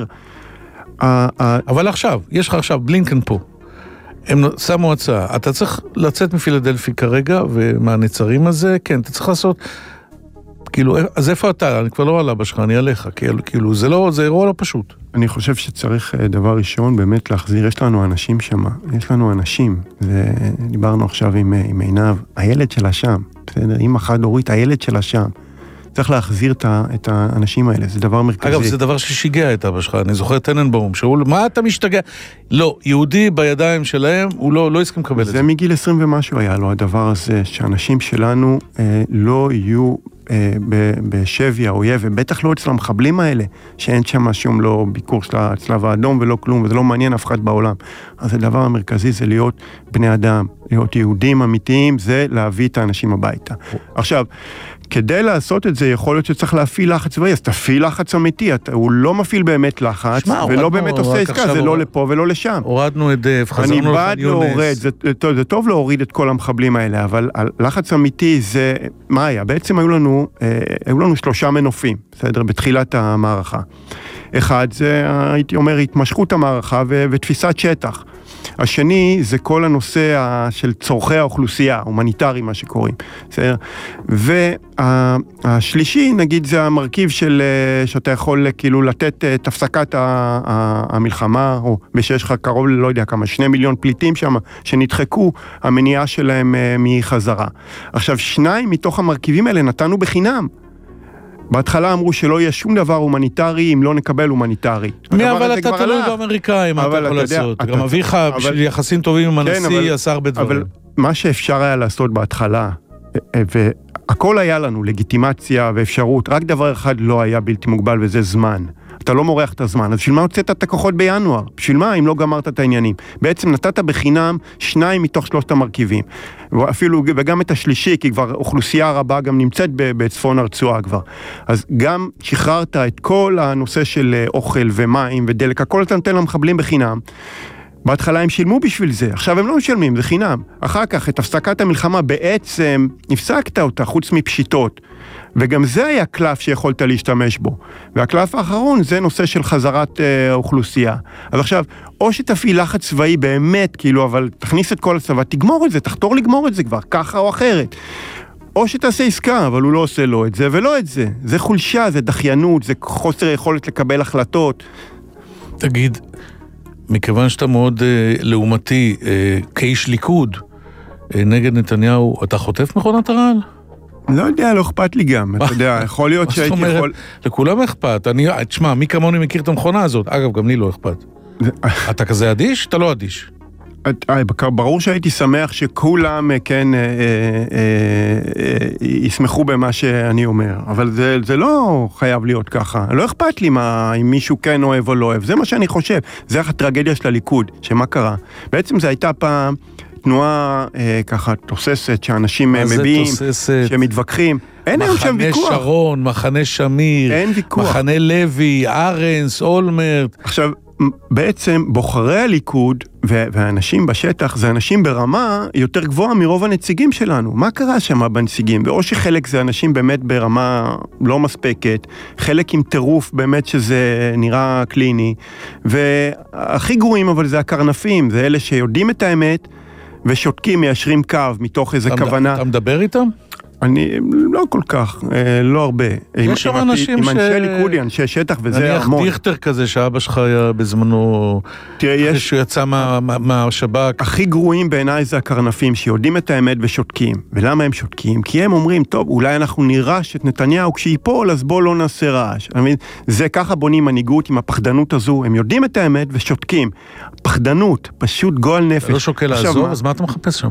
אבל עכשיו, יש לך עכשיו בלינקן פה. הם שמו הצעה, אתה צריך לצאת מפילדלפי כרגע, ומהנצרים הזה, כן, אתה צריך לעשות, כאילו, אז איפה אתה? אני כבר לא עלה בשך, אני עליך, כאילו, זה לא, זה אירוע לא פשוט. אני חושב שצריך דבר ראשון באמת להחזיר, יש לנו אנשים שם, יש לנו אנשים, דיברנו עכשיו עם, עם עינב, הילד שלה שם, בסדר, אמא חד הורית, הילד שלה שם, צריך להחזיר את האנשים האלה, זה דבר מרכזי. אגב, זה דבר ששיגע את אבא שלך, אני זוכר טננבאום, שאול, מה אתה משתגע? לא, יהודי בידיים שלהם, הוא לא, לא הסכים לקבל את זה. זה מגיל עשרים ומשהו היה לו, הדבר הזה, שאנשים שלנו אה, לא יהיו אה, בשבי האויב, ובטח לא אצל המחבלים האלה, שאין שם שום לא ביקור של הצלב האדום ולא כלום, וזה לא מעניין אף אחד בעולם. אז הדבר המרכזי זה להיות בני אדם, להיות יהודים אמיתיים, זה להביא את האנשים הביתה. עכשיו, כדי לעשות את זה, יכול להיות שצריך להפעיל לחץ צבאי, אז תפעיל לחץ אמיתי, הוא לא מפעיל באמת לחץ, שמה, ולא הורדנו, באמת עושה עסקה, זה לא לפה ולא לשם. הורדנו את דף, חזרנו לחניונס. אני בעד להורד, זה, זה טוב להוריד את כל המחבלים האלה, אבל לחץ אמיתי זה, מה היה? בעצם היו לנו, היו לנו שלושה מנופים, בסדר, בתחילת המערכה. אחד, זה, הייתי אומר, התמשכות המערכה ו- ותפיסת שטח. השני זה כל הנושא של צורכי האוכלוסייה, הומניטרי מה שקוראים. בסדר? והשלישי, נגיד, זה המרכיב של, שאתה יכול כאילו לתת את הפסקת המלחמה, או שיש לך קרוב, לא יודע כמה, שני מיליון פליטים שם, שנדחקו, המניעה שלהם מחזרה. עכשיו, שניים מתוך המרכיבים האלה נתנו בחינם. בהתחלה אמרו שלא יהיה שום דבר הומניטרי אם לא נקבל הומניטרי. מי, אבל אתה תלוי באמריקאים, מה אתה יכול לעשות? גם אביך, בשביל יחסים טובים עם הנשיא, עשה הרבה דברים. אבל מה שאפשר היה לעשות בהתחלה, והכל היה לנו, לגיטימציה ואפשרות, רק דבר אחד לא היה בלתי מוגבל, וזה זמן. אתה לא מורח את הזמן, אז בשביל מה הוצאת את הכוחות בינואר? בשביל מה, אם לא גמרת את העניינים? בעצם נתת בחינם שניים מתוך שלושת המרכיבים, ואפילו, וגם את השלישי, כי כבר אוכלוסייה רבה גם נמצאת בצפון הרצועה כבר. אז גם שחררת את כל הנושא של אוכל ומים ודלק, הכל אתה נותן למחבלים בחינם. בהתחלה הם שילמו בשביל זה, עכשיו הם לא משלמים, זה חינם. אחר כך, את הפסקת המלחמה בעצם, נפסקת אותה, חוץ מפשיטות. וגם זה היה קלף שיכולת להשתמש בו. והקלף האחרון זה נושא של חזרת אה, האוכלוסייה. אז עכשיו, או שתפעיל לחץ צבאי באמת, כאילו, אבל תכניס את כל הצבא, תגמור את זה, תחתור לגמור את זה כבר, ככה או אחרת. או שתעשה עסקה, אבל הוא לא עושה לו את זה ולא את זה. זה חולשה, זה דחיינות, זה חוסר יכולת לקבל החלטות. תגיד, מכיוון שאתה מאוד אה, לעומתי, אה, כאיש ליכוד, אה, נגד נתניהו, אתה חוטף מכונת הרעל? לא יודע, לא אכפת לי גם, אתה יודע, יכול להיות שהייתי יכול... לכולם אכפת, אני, תשמע, מי כמוני מכיר את המכונה הזאת? אגב, גם לי לא אכפת. אתה כזה אדיש? אתה לא אדיש. ברור שהייתי שמח שכולם, כן, ישמחו במה שאני אומר, אבל זה לא חייב להיות ככה. לא אכפת לי אם מישהו כן אוהב או לא אוהב, זה מה שאני חושב. זה הטרגדיה של הליכוד, שמה קרה? בעצם זה הייתה פעם... תנועה אה, ככה תוססת, שאנשים מביאים, שמתווכחים. אין היום שם ויכוח. מחנה שרון, מחנה שמיר, אין ויכוח. מחנה לוי, ארנס, אולמרט. עכשיו, בעצם בוחרי הליכוד והאנשים בשטח, זה אנשים ברמה יותר גבוהה מרוב הנציגים שלנו. מה קרה שם בנציגים? ואו שחלק זה אנשים באמת ברמה לא מספקת, חלק עם טירוף באמת שזה נראה קליני, והכי גרועים אבל זה הקרנפים, זה אלה שיודעים את האמת, ושותקים, מיישרים קו מתוך איזה כוונה. אתה מדבר איתם? אני לא כל כך, לא הרבה. יש שם אנשים ש... עם אנשי ליכודי, אנשי שטח, וזה המון. נניח דיכטר כזה, שאבא שלך היה בזמנו, אחרי שהוא יצא מהשב"כ. הכי גרועים בעיניי זה הקרנפים, שיודעים את האמת ושותקים. ולמה הם שותקים? כי הם אומרים, טוב, אולי אנחנו נירש את נתניהו, כשיפול, אז בוא לא נעשה רעש. זה ככה בונים מנהיגות עם הפחדנות הזו, הם יודעים את האמת ושותקים. פחדנות, פשוט גועל נפש. אתה לא שוקל לעזור, אז מה אתה מחפש שם?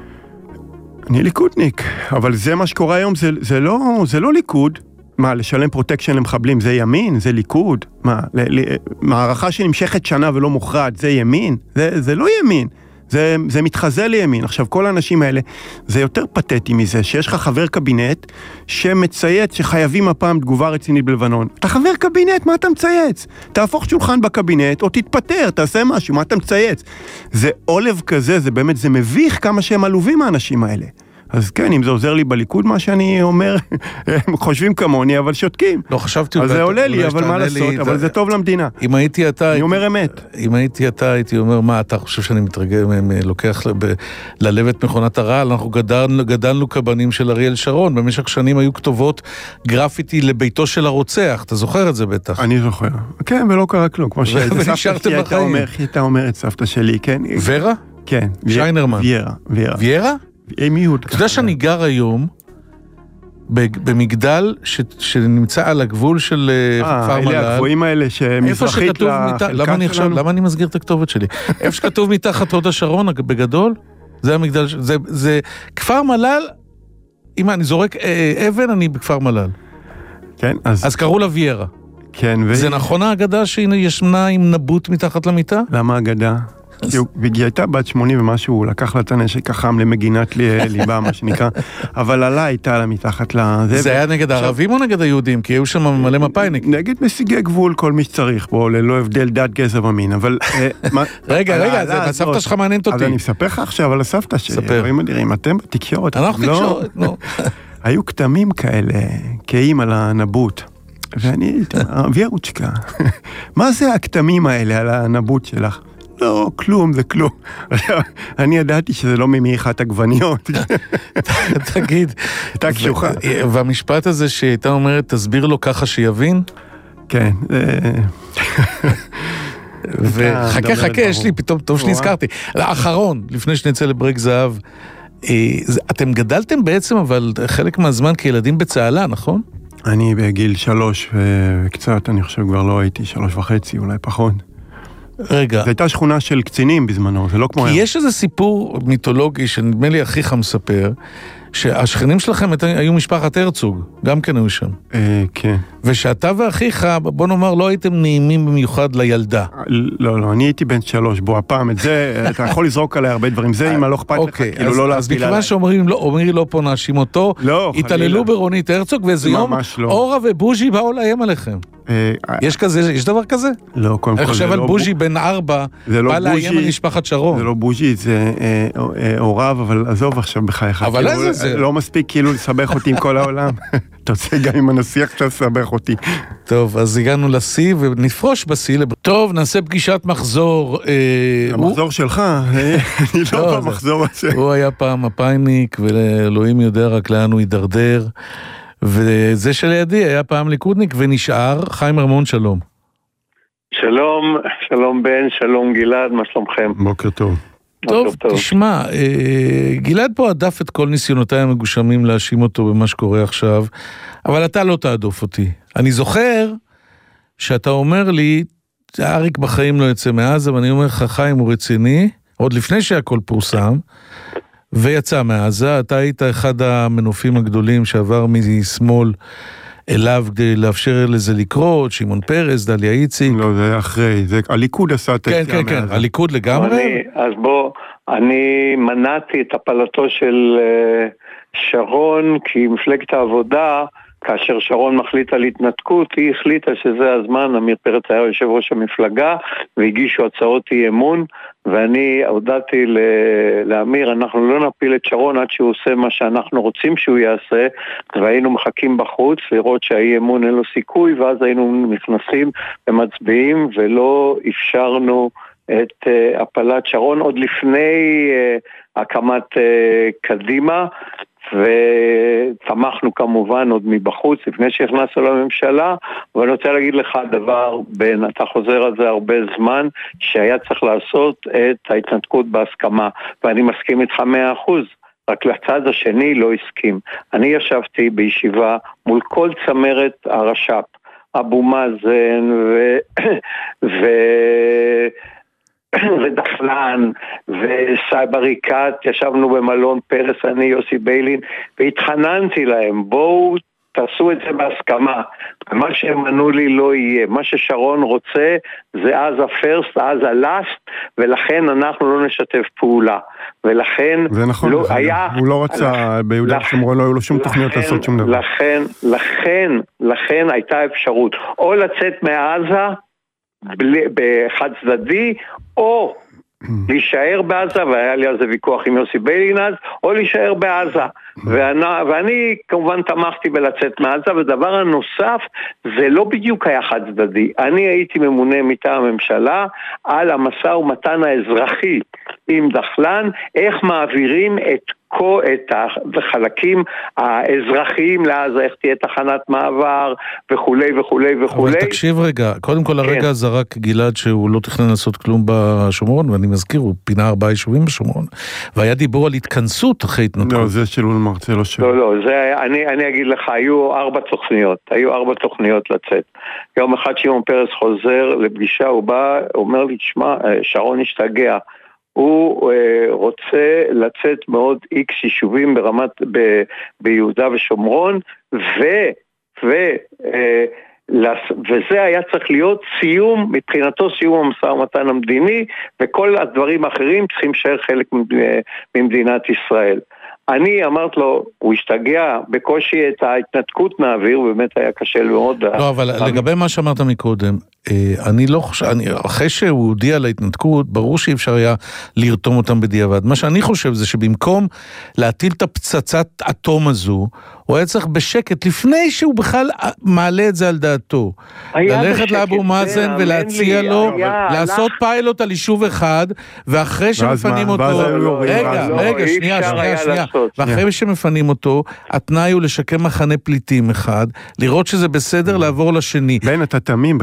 אני ליכודניק, אבל זה מה שקורה היום, זה, זה לא, זה לא ליכוד. מה, לשלם פרוטקשן למחבלים, זה ימין, זה ליכוד. מה, ל, ל, מערכה שנמשכת שנה ולא מוכרעת, זה ימין? זה, זה לא ימין. זה, זה מתחזה לימין. עכשיו, כל האנשים האלה, זה יותר פתטי מזה, שיש לך חבר קבינט שמצייץ שחייבים הפעם תגובה רצינית בלבנון. אתה חבר קבינט, מה אתה מצייץ? תהפוך שולחן בקבינט, או תתפטר, תעשה משהו, מה אתה מצייץ? זה עולב כזה, זה באמת, זה מביך כמה שהם עלובים האנשים האלה. אז כן, אם זה עוזר לי בליכוד, מה שאני אומר, הם חושבים כמוני, אבל שותקים. לא חשבתי... אז זה עולה לי, אבל מה לעשות, אבל זה טוב למדינה. אם הייתי אתה... אני אומר אמת. אם הייתי אתה, הייתי אומר, מה, אתה חושב שאני מתרגם, לוקח ללב את מכונת הרעל, אנחנו גדלנו כבנים של אריאל שרון, במשך שנים היו כתובות גרפיטי לביתו של הרוצח, אתה זוכר את זה בטח? אני זוכר. כן, ולא קרה כלום, כמו שהייתה אומרת סבתא שלי, כן? ורה? כן. שיינרמן. ויירה. ויירה? מיעוט. אתה יודע שאני גר היום במגדל שנמצא על הגבול של כפר מל"ל. אלה הגבוהים האלה שמזרחית לחלקה שלנו. למה אני מסגיר את הכתובת שלי? איפה שכתוב מתחת הוד השרון, בגדול, זה המגדל, זה כפר מל"ל, אם אני זורק אבן, אני בכפר מל"ל. כן, אז... אז קראו לה ויירה. כן, ו... זה נכון האגדה שהנה ישנה עם נבוט מתחת למיטה? למה האגדה? והיא הייתה בת שמונים ומשהו, הוא לקח לה את הנשק החם למגינת ליבה, מה שנקרא, אבל עלה הייתה לה מתחת לזה. זה היה נגד הערבים או נגד היהודים? כי היו שם מלא מפאיניק. נגד משיגי גבול כל מי שצריך בו, ללא הבדל דת, גזע ומין, אבל... רגע, רגע, הסבתא שלך מעניינת אותי. אז אני מספר לך עכשיו על הסבתא שלי. ספר. אתם בתקשורת. אנחנו תקשורת, נו. היו כתמים כאלה, קיים על הנבוט. ואני, ויירוצ'קה, מה זה הכתמים האלה על הנבוט שלך? לא, כלום, זה כלום. אני ידעתי שזה לא ממייחת עגבניות. תגיד. הייתה קשוחה. והמשפט הזה שהייתה אומרת, תסביר לו ככה שיבין? כן. וחכה, חכה, יש לי פתאום, טוב שנזכרתי. האחרון, לפני שנצא לברק זהב, אתם גדלתם בעצם, אבל חלק מהזמן כילדים בצהלה, נכון? אני בגיל שלוש וקצת, אני חושב כבר לא הייתי, שלוש וחצי, אולי פחות. רגע. זו הייתה שכונה של קצינים בזמנו, זה לא כמו... כי יש איזה סיפור מיתולוגי שנדמה לי אחיך מספר, שהשכנים שלכם היו משפחת הרצוג, גם כן היו שם. אה, כן. ושאתה ואחיך, בוא נאמר, לא הייתם נעימים במיוחד לילדה. לא, לא, אני הייתי בן שלוש, בוא, הפעם את זה, אתה יכול לזרוק עליי הרבה דברים, זה אם לא אכפת לך, כאילו לא להפיל עליי. אז מכיוון שאומרים, אומרי לא פה נאשים אותו, התעללו ברונית הרצוג, ואיזה יום אורה ובוז'י באו לאיים עליכם. יש כזה, יש דבר כזה? לא, קודם כל אני חושב על בוז'י בן ארבע, בא לאיים על משפחת שרון. זה לא בוז'י, זה אוריו, אבל עזוב עכשיו בחייך. אבל איזה זה? לא מספיק כאילו לסבך אותי עם כל העולם. אתה רוצה גם עם הנשיא עכשיו לסבך אותי. טוב, אז הגענו לשיא ונפרוש בשיא. טוב, נעשה פגישת מחזור. המחזור שלך, אני לא במחזור הזה. הוא היה פעם הפייניק, ואלוהים יודע רק לאן הוא יידרדר. וזה שלידי היה פעם ליכודניק ונשאר. חיים ארמון, שלום. שלום, שלום בן, שלום גלעד, מה שלומכם? בוקר טוב. טוב, תשמע, גלעד פה עדף את כל ניסיונותיי המגושמים להאשים אותו במה שקורה עכשיו, אבל אתה לא תעדוף אותי. אני זוכר שאתה אומר לי, אריק בחיים לא יצא מעזה, ואני אומר לך, חיים הוא רציני, עוד לפני שהכל פורסם, ויצא מעזה. אתה היית אחד המנופים הגדולים שעבר משמאל אליו כדי לאפשר לזה לקרות, שמעון פרס, דליה איציק. לא, זה אחרי, זה הליכוד עשה את היציאה מעזה. כן, כן, כן, הליכוד לגמרי. אני, אז בוא, אני מנעתי את הפלתו של uh, שרון, כי מפלגת העבודה, כאשר שרון מחליט על התנתקות, היא החליטה שזה הזמן, אמיר פרץ היה יושב ראש המפלגה, והגישו הצעות אי אמון, ואני הודעתי לאמיר, אנחנו לא נפיל את שרון עד שהוא עושה מה שאנחנו רוצים שהוא יעשה, והיינו מחכים בחוץ לראות שהאי אמון אין לו סיכוי, ואז היינו נכנסים ומצביעים, ולא אפשרנו את uh, הפלת שרון עוד לפני uh, הקמת uh, קדימה, ותמכנו כמובן עוד מבחוץ לפני שהכנסנו לממשלה, אבל אני רוצה להגיד לך דבר, בן, אתה חוזר על זה הרבה זמן, שהיה צריך לעשות את ההתנתקות בהסכמה, ואני מסכים איתך מאה אחוז, רק לצד השני לא הסכים. אני ישבתי בישיבה מול כל צמרת הרש"פ, אבו מאזן ו... ו... ודחלן וסייבריקט, ישבנו במלון פרס, אני יוסי ביילין, והתחננתי להם, בואו תעשו את זה בהסכמה, ומה שהם ענו לי לא יהיה, מה ששרון רוצה זה אז הפרסט, אז הלאסט, ולכן אנחנו לא נשתף פעולה, ולכן זה נכון, לא, זה היה, הוא לא רצה לכ... ביהודה ושומרון, לא היו לו שום לכן, תוכניות לעשות שום דבר. לכן, לכן, לכן הייתה אפשרות, או לצאת מעזה, בחד צדדי, או להישאר בעזה, והיה לי על זה ויכוח עם יוסי ביילין אז, או להישאר בעזה. ואני, ואני כמובן תמכתי בלצאת מעזה, ודבר הנוסף, זה לא בדיוק היה חד צדדי. אני הייתי ממונה מטעם הממשלה על המשא ומתן האזרחי עם דחלן, איך מעבירים את את החלקים האזרחיים לעזה, איך תהיה תחנת מעבר וכולי וכולי וכולי. אבל תקשיב רגע, קודם כל הרגע כן. זרק גלעד שהוא לא תכנן לעשות כלום בשומרון, ואני מזכיר, הוא פינה ארבעה יישובים בשומרון, והיה דיבור על התכנסות אחרי התנתקות. לא, זה שלול מרצה לא שלול. לא, לא, זה, אני, אני אגיד לך, היו ארבע תוכניות, היו ארבע תוכניות לצאת. יום אחד שמעון פרס חוזר לפגישה, הוא בא, אומר לי, תשמע, שרון השתגע, הוא uh, רוצה לצאת מאוד איקס יישובים ברמת, ב, ביהודה ושומרון, ו, ו, uh, לס, וזה היה צריך להיות סיום, מבחינתו סיום המשא ומתן המדיני, וכל הדברים האחרים צריכים להישאר חלק ממדינת ישראל. אני אמרת לו, הוא השתגע בקושי את ההתנתקות מהאוויר, ובאמת היה קשה מאוד. לא, אבל לגבי מה שאמרת מקודם, אני לא חושב, אחרי שהוא הודיע על ההתנתקות, ברור שאי אפשר היה לרתום אותם בדיעבד. מה שאני חושב זה שבמקום להטיל את הפצצת אטום הזו, הוא היה צריך בשקט, לפני שהוא בכלל מעלה את זה על דעתו. ללכת לאבו מאזן ולהציע לו, לעשות פיילוט על יישוב אחד, ואחרי שמפנים אותו, רגע, רגע, שנייה, שנייה, שנייה, ואחרי שמפנים אותו, התנאי הוא לשקם מחנה פליטים אחד, לראות שזה בסדר לעבור לשני. בין אתה תמים בחייך,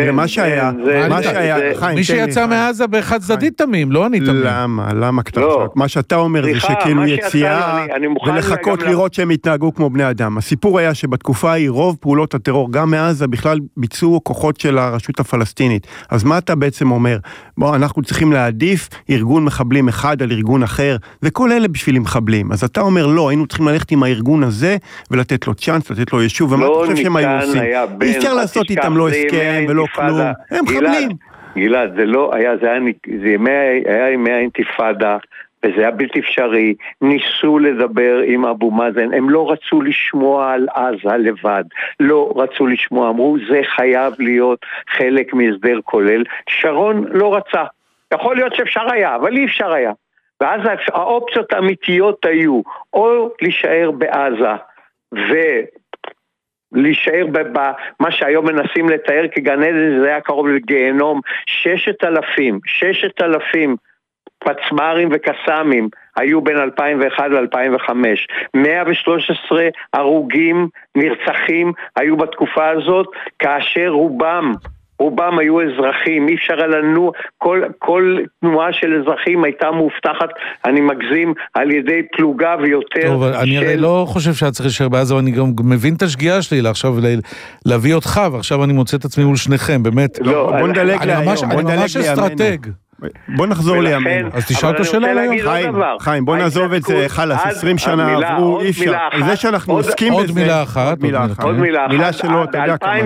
תראה, מה שהיה, מה שהיה, חיים, מי שיצא מעזה באחד צדדית תמים, לא אני תמים. למה? למה קטן? מה שאתה אומר זה שכאילו יציאה ולחכות לראות שהם התנהגו כמו בני אדם. הסיפור היה שבתקופה ההיא רוב פעולות הטרור, גם מעזה, בכלל ביצעו כוחות של הרשות הפלסטינית. אז מה אתה בעצם אומר? בוא, אנחנו צריכים להעדיף ארגון מחבלים אחד על ארגון אחר, וכל אלה בשביל מחבלים. אז אתה אומר, לא, היינו צריכים ללכת עם הארגון הזה, ולתת לו צ'אנס, לתת לו ישוב, ומה אתה חושב שהם היו עושים? אי אפשר לעשות איתם לא הסכם ולא כלום. הם מחבלים. גלעד, זה לא היה, זה היה, זה היה ימי האינתיפאדה, וזה היה בלתי אפשרי. ניסו לדבר עם אבו מאזן, הם לא רצו לשמוע על עזה לבד, לא רצו לשמוע, אמרו זה חייב להיות חלק מהסדר כולל. שרון לא רצה, יכול להיות שאפשר היה, אבל אי אפשר היה. ואז האופציות האמיתיות היו או להישאר בעזה ו... להישאר במה שהיום מנסים לתאר כגן עדן, זה היה קרוב לגיהנום. ששת אלפים, ששת אלפים פצמרים וקסאמים היו בין אלפיים ואחת ל-אלפיים וחמש. מאה ושלוש עשרה הרוגים, נרצחים, היו בתקופה הזאת, כאשר רובם רובם היו אזרחים, אי אפשר לנו, כל, כל תנועה של אזרחים הייתה מובטחת, אני מגזים, על ידי פלוגה ויותר. טוב, של... אני הרי לא חושב שאת צריך להישאר בעזה, ואני גם מבין את השגיאה שלי לעכשיו להביא אותך, ועכשיו אני מוצא את עצמי מול שניכם, באמת. לא, בוא נדלג להיום, אני ממש אסטרטג. בוא נחזור לימינו. אז תשאל אותו שאלה להיום. חיים, חיים, בוא נעזוב את זה, חלס, עשרים שנה עברו, אי אפשר. זה שאנחנו עוסקים בזה. עוד מילה אחת. עוד מילה אחת. מילה שלא, אתה יודע כמה.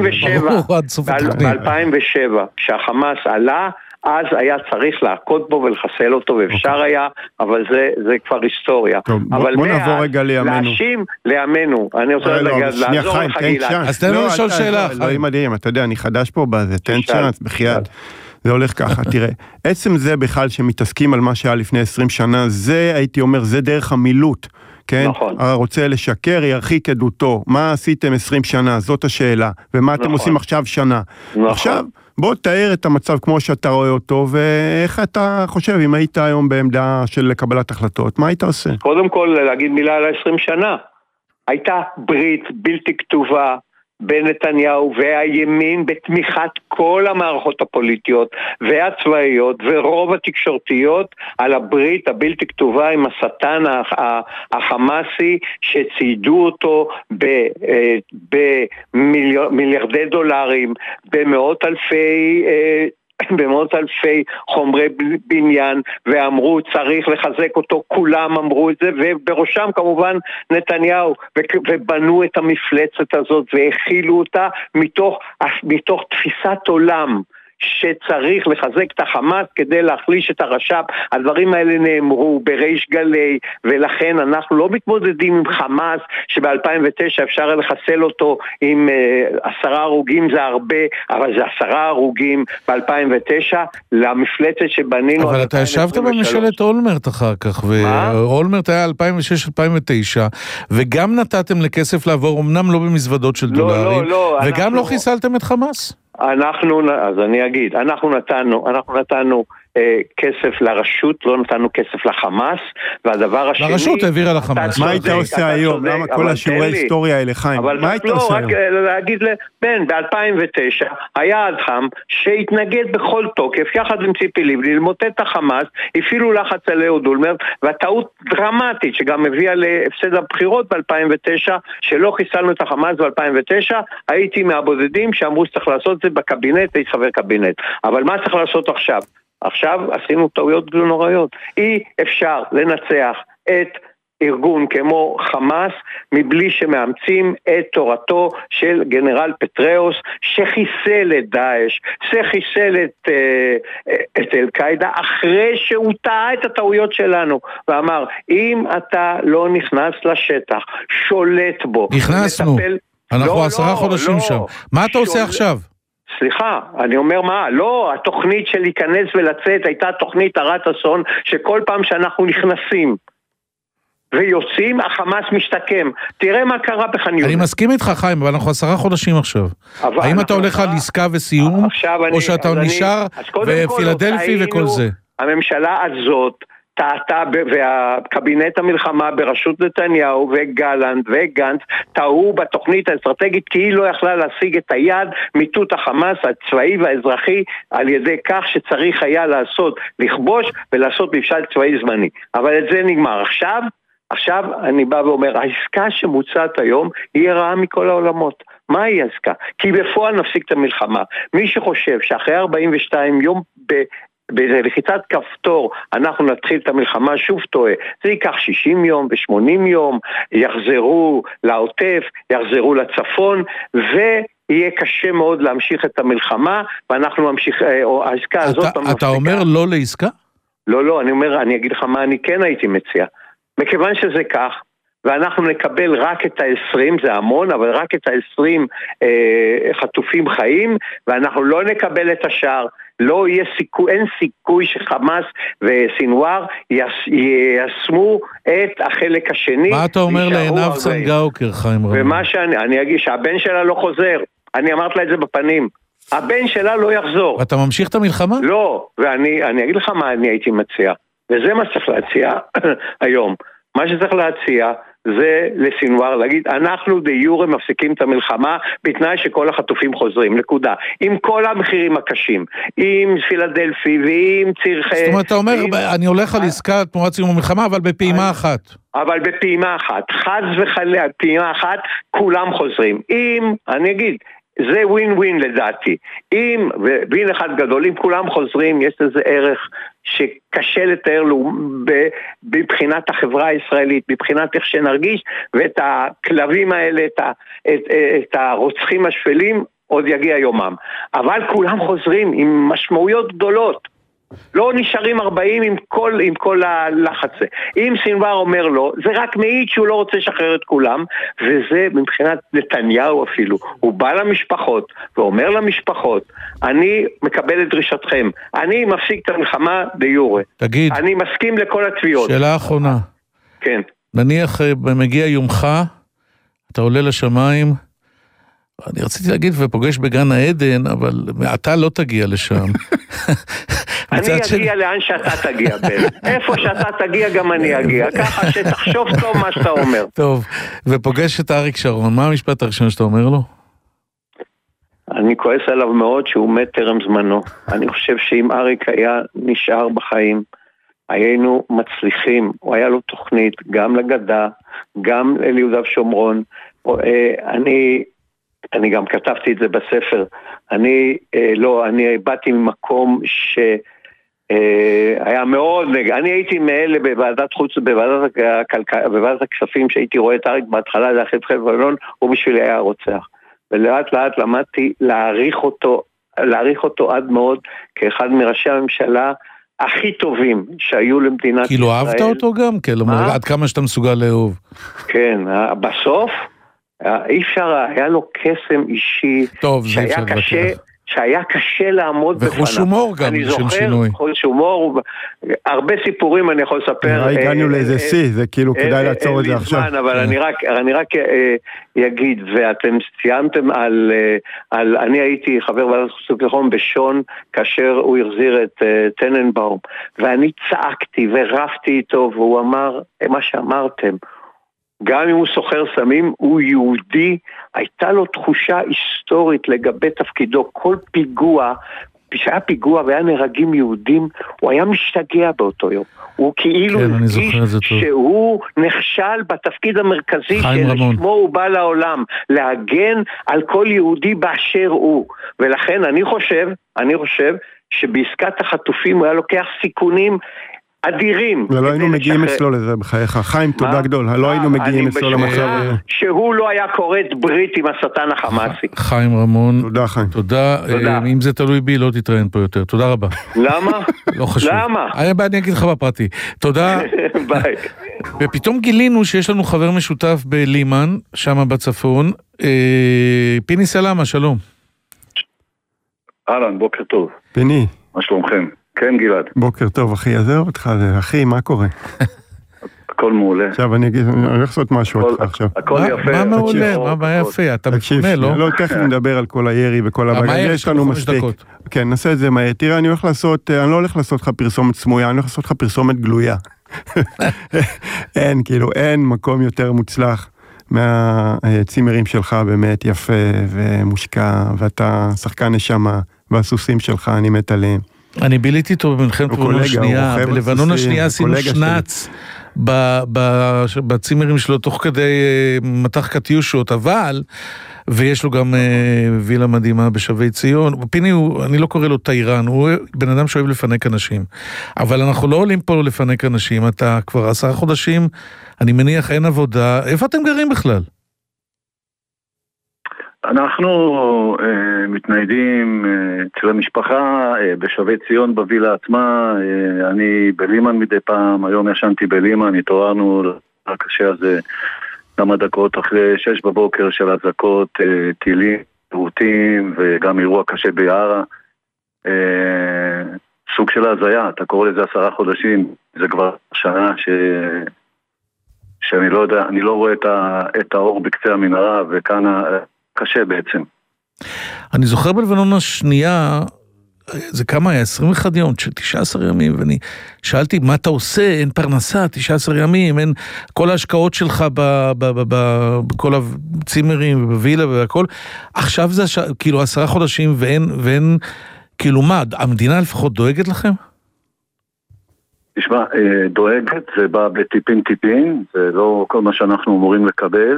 ב-אלפיים ושבע, כשהחמאס עלה, אז היה צריך לעקוד בו ולחסל אותו, ואפשר היה, אבל זה כבר היסטוריה. בוא נעבור רגע לימינו. להאשים לימינו. אני רוצה לעזור לך גלעד. אז תן לי לשאול שאלה. לא מדהים, אתה יודע, אני חדש פה בזה, תן צ'אנס, בחייאת. זה הולך ככה, תראה, עצם זה בכלל שמתעסקים על מה שהיה לפני עשרים שנה, זה הייתי אומר, זה דרך המילוט, כן? נכון. הרוצה לשקר, ירחיק עדותו, מה עשיתם עשרים שנה, זאת השאלה, ומה נכון. אתם עושים עכשיו שנה. נכון. עכשיו, בוא תאר את המצב כמו שאתה רואה אותו, ואיך אתה חושב, אם היית היום בעמדה של קבלת החלטות, מה היית עושה? קודם כל, להגיד מילה על עשרים שנה, הייתה ברית בלתי כתובה, בין נתניהו והימין בתמיכת כל המערכות הפוליטיות והצבאיות ורוב התקשורתיות על הברית הבלתי כתובה עם השטן החמאסי שציידו אותו במיליארדי דולרים, במאות אלפי במאות אלפי חומרי בניין, ואמרו צריך לחזק אותו, כולם אמרו את זה, ובראשם כמובן נתניהו, ובנו את המפלצת הזאת והכילו אותה מתוך, מתוך תפיסת עולם שצריך לחזק את החמאס כדי להחליש את הרש"פ. הדברים האלה נאמרו בריש גלי, ולכן אנחנו לא מתמודדים עם חמאס שב-אלפיים ותשע אפשר לחסל אותו עם עשרה הרוגים, זה הרבה, אבל זה עשרה הרוגים ב-אלפיים ותשע למפלצת שבנינו. אבל אתה ישבת בממשלת אולמרט אחר כך, ואולמרט היה אלפיים ושש אלפיים ותשע, וגם נתתם לכסף לעבור, אמנם לא במזוודות של דולרים, וגם לא חיסלתם את חמאס. אנחנו, אז אני אגיד, אנחנו נתנו, אנחנו נתנו אה, כסף לרשות, לא נתנו כסף לחמאס, והדבר השני... לרשות העבירה לחמאס. מה היית עושה היום? למה כל השיעורי היסטוריה האלה, חיים? מה היית עושה היום? אבל לא, רק להגיד לבן, ב-אלפיים ותשע היה אדם שהתנגד בכל תוקף, יחד עם ציפי לבני, למוטט את החמאס, הפעילו לחץ על אהוד אולמרט, והטעות דרמטית שגם הביאה להפסד הבחירות ב-אלפיים ותשע, שלא חיסלנו את החמאס ב-אלפיים ותשע, הייתי מהבודדים שאמרו שצריך לעשות את זה בקבינט, הייתי חבר קבינט. אבל מה צריך לעשות עכשיו? עכשיו עשינו טעויות נוראיות. אי אפשר לנצח את ארגון כמו חמאס מבלי שמאמצים את תורתו של גנרל פטראוס שחיסל את דאעש, שחיסל את, את אל-קאידה אחרי שהוא טעה את הטעויות שלנו ואמר אם אתה לא נכנס לשטח, שולט בו. נכנסנו, מטפל... אנחנו לא, עשרה לא, חודשים לא. שם. מה אתה עושה עכשיו? סליחה, אני אומר מה, לא, התוכנית של להיכנס ולצאת הייתה תוכנית הרת אסון שכל פעם שאנחנו נכנסים ויוצאים, החמאס משתקם. תראה מה קרה בחניון. אני מסכים איתך חיים, אבל אנחנו עשרה חודשים עכשיו. האם אתה הולך על עסקה וסיום, או שאתה נשאר בפילדלפי וכל זה? הממשלה הזאת טעתה, והקבינט המלחמה בראשות נתניהו וגלנט וגנץ טעו בתוכנית האסטרטגית כי היא לא יכלה להשיג את היד מיטוט החמאס הצבאי והאזרחי על ידי כך שצריך היה לעשות, לכבוש ולעשות ממשל צבאי זמני. אבל את זה נגמר. עכשיו, עכשיו אני בא ואומר, העסקה שמוצעת היום היא רעה מכל העולמות. מה היא העסקה? כי בפועל נפסיק את המלחמה. מי שחושב שאחרי ארבעים ושתיים יום ב... בלחיצת כפתור אנחנו נתחיל את המלחמה, שוב טועה. זה ייקח שישים יום ו-שמונים יום, יחזרו לעוטף, יחזרו לצפון, ויהיה קשה מאוד להמשיך את המלחמה, ואנחנו ממשיך, או העסקה הזאת... אתה, אתה אומר לא לעסקה? לא, לא, אני אומר, אני אגיד לך מה אני כן הייתי מציע. מכיוון שזה כך, ואנחנו נקבל רק את ה-עשרים, זה המון, אבל רק את ה-עשרים אה, חטופים חיים, ואנחנו לא נקבל את השאר, לא יהיה סיכוי, אין סיכוי שחמאס וסינואר יישמו את החלק השני. מה אתה אומר לעינב צנגאוקר, חיים רמון? ומה שאני, אני אגיד שהבן שלה לא חוזר, אני אמרת לה את זה בפנים, הבן שלה לא יחזור. ואתה ממשיך את המלחמה? לא, ואני אני אגיד לך מה אני הייתי מציע, וזה מה שצריך להציע היום. מה שצריך להציע זה לסינואר להגיד, אנחנו די יורה מפסיקים את המלחמה בתנאי שכל החטופים חוזרים, נקודה. עם כל המחירים הקשים, עם פילדלפי ועם ציר... זאת אומרת, אתה אומר, אני הולך על עסקה תמורת סיום המלחמה, אבל בפעימה אחת. אבל בפעימה אחת, חד וחלק, פעימה אחת, כולם חוזרים. אם, אני אגיד, זה ווין ווין לדעתי. אם, ווין אחד גדול, אם כולם חוזרים, יש לזה ערך שקשה לתאר לו בבחינת החברה הישראלית, בבחינת איך שנרגיש, ואת הכלבים האלה, את, ה, את, את הרוצחים השפלים, עוד יגיע יומם. אבל כולם חוזרים עם משמעויות גדולות. לא נשארים ארבעים עם כל, עם כל הלחץ. אם סינואר אומר לו, זה רק מעיד שהוא לא רוצה לשחרר את כולם, וזה מבחינת נתניהו אפילו. הוא בא למשפחות ואומר למשפחות, אני מקבל את דרישתכם, אני מפסיק את המלחמה די יורה. תגיד. אני מסכים לכל התביעות. שאלה האחרונה. כן. נניח מגיע יומך, אתה עולה לשמיים, אני רציתי להגיד ופוגש בגן העדן, אבל אתה לא תגיע לשם. אני אגיע לאן שאתה תגיע, בן. איפה שאתה תגיע גם אני אגיע. ככה שתחשוב טוב מה שאתה אומר. טוב, ופוגש את אריק שרון. מה המשפט הראשון שאתה אומר לו? אני כועס עליו מאוד שהוא מת טרם זמנו. אני חושב שאם אריק היה נשאר בחיים, היינו מצליחים. הוא היה לו תוכנית גם לגדה, גם ליהודה ושומרון. אני... אני גם כתבתי את זה בספר, אני אה, לא, אני באתי ממקום שהיה אה, מאוד נגד, אני הייתי מאלה בוועדת חוץ, בוועדת, הכלכ... בוועדת הכספים שהייתי רואה את אריק בהתחלה, זה אחרי חלק ולון, הוא בשבילי היה רוצח, ולאט לאט למדתי להעריך אותו, להעריך אותו עד מאוד, כאחד מראשי הממשלה הכי טובים שהיו למדינת כאילו ישראל. אהבת אותו גם? כלומר, עד כמה שאתה מסוגל לאהוב. כן, בסוף, אי אפשר, היה לו קסם אישי, טוב, שהיה קשה, שהיה קשה לעמוד בפניו. וחוש הומור גם של שינוי. אני זוכר, חוש הומור, הרבה סיפורים אני יכול לספר. הגענו לאיזה סי, זה כאילו כדאי לעצור את זה עכשיו. אבל אני רק אגיד, ואתם סיימתם על, אני הייתי חבר ועדת חוץ וביטחון בשון, כאשר הוא החזיר את טננבאום, ואני צעקתי ורפתי איתו, והוא אמר, מה שאמרתם, גם אם הוא סוחר סמים, הוא יהודי, הייתה לו תחושה היסטורית לגבי תפקידו. כל פיגוע, כשהיה פיגוע והיה נהרגים יהודים, הוא היה משתגע באותו יום. הוא כאילו כן, הרגיש שהוא נכשל בתפקיד המרכזי שלשמו הוא בא לעולם, להגן על כל יהודי באשר הוא. ולכן אני חושב, אני חושב שבעסקת החטופים הוא היה לוקח סיכונים אדירים. ולא היינו מגיעים אצלו לזה בחייך. חיים, תודה גדול. לא היינו מגיעים אצלו למצב... שהוא לא היה קוראת ברית עם השטן החמאסי. חיים רמון. תודה, חיים. תודה. אם זה תלוי בי, לא תתראיין פה יותר. תודה רבה. למה? לא חשוב. למה? אני אגיד לך בפרטי. תודה. ביי. ופתאום גילינו שיש לנו חבר משותף בלימן, שם בצפון. פיני סלמה, שלום. אהלן, בוקר טוב. פיני. מה שלומכם? כן, גלעד. בוקר טוב, אחי, עזר אותך, אחי, מה קורה? הכל מעולה. עכשיו אני אגיד, אני הולך לעשות משהו אותך עכשיו. הכל יפה. מה מעולה? מה יפה? אתה מפונה, לא? לא, תכף נדבר על כל הירי וכל הבגן, יש לנו מספיק. כן, נעשה את זה מהר. תראה, אני הולך לעשות, אני לא הולך לעשות לך פרסומת סמויה, אני הולך לעשות לך פרסומת גלויה. אין, כאילו, אין מקום יותר מוצלח מהצימרים שלך, באמת יפה ומושקע, ואתה שחקן נשמה, והסוסים שלך, אני מת עליהם. אני ביליתי איתו במלחמת לבנון השנייה, בלבנון השנייה עשינו שנץ בצימרים שלו תוך כדי מתח קטיושות, אבל, ויש לו גם וילה מדהימה בשבי ציון, פיני הוא, אני לא קורא לו טיירן, הוא בן אדם שאוהב לפנק אנשים, אבל אנחנו לא עולים פה לפנק אנשים, אתה כבר עשרה חודשים, אני מניח אין עבודה, איפה אתם גרים בכלל? אנחנו אה, מתניידים אה, אצל המשפחה אה, בשבי ציון בווילה עצמה, אה, אני בלימן מדי פעם, היום ישנתי בלימן, התעוררנו לקשה הזה כמה דקות אחרי שש בבוקר של הזקות, אה, טילים, פירוטים וגם אירוע קשה ביערה, אה, סוג של הזיה, אתה קורא לזה עשרה חודשים, זה כבר שנה ש... שאני לא יודע, אני לא רואה את, ה... את האור בקצה המנהרה וכאן ה... קשה בעצם. אני זוכר בלבנון השנייה, זה כמה היה? עשרים ואחד יום, תשעה עשר ימים, ואני שאלתי, מה אתה עושה? אין פרנסה, תשעה עשר ימים, אין כל ההשקעות שלך ב, ב, ב, ב, בכל הצימרים ובווילה והכל. עכשיו זה כאילו עשרה חודשים ואין, ואין, כאילו מה, המדינה לפחות דואגת לכם? תשמע, דואגת, זה בא בטיפין טיפין, זה לא כל מה שאנחנו אמורים לקבל.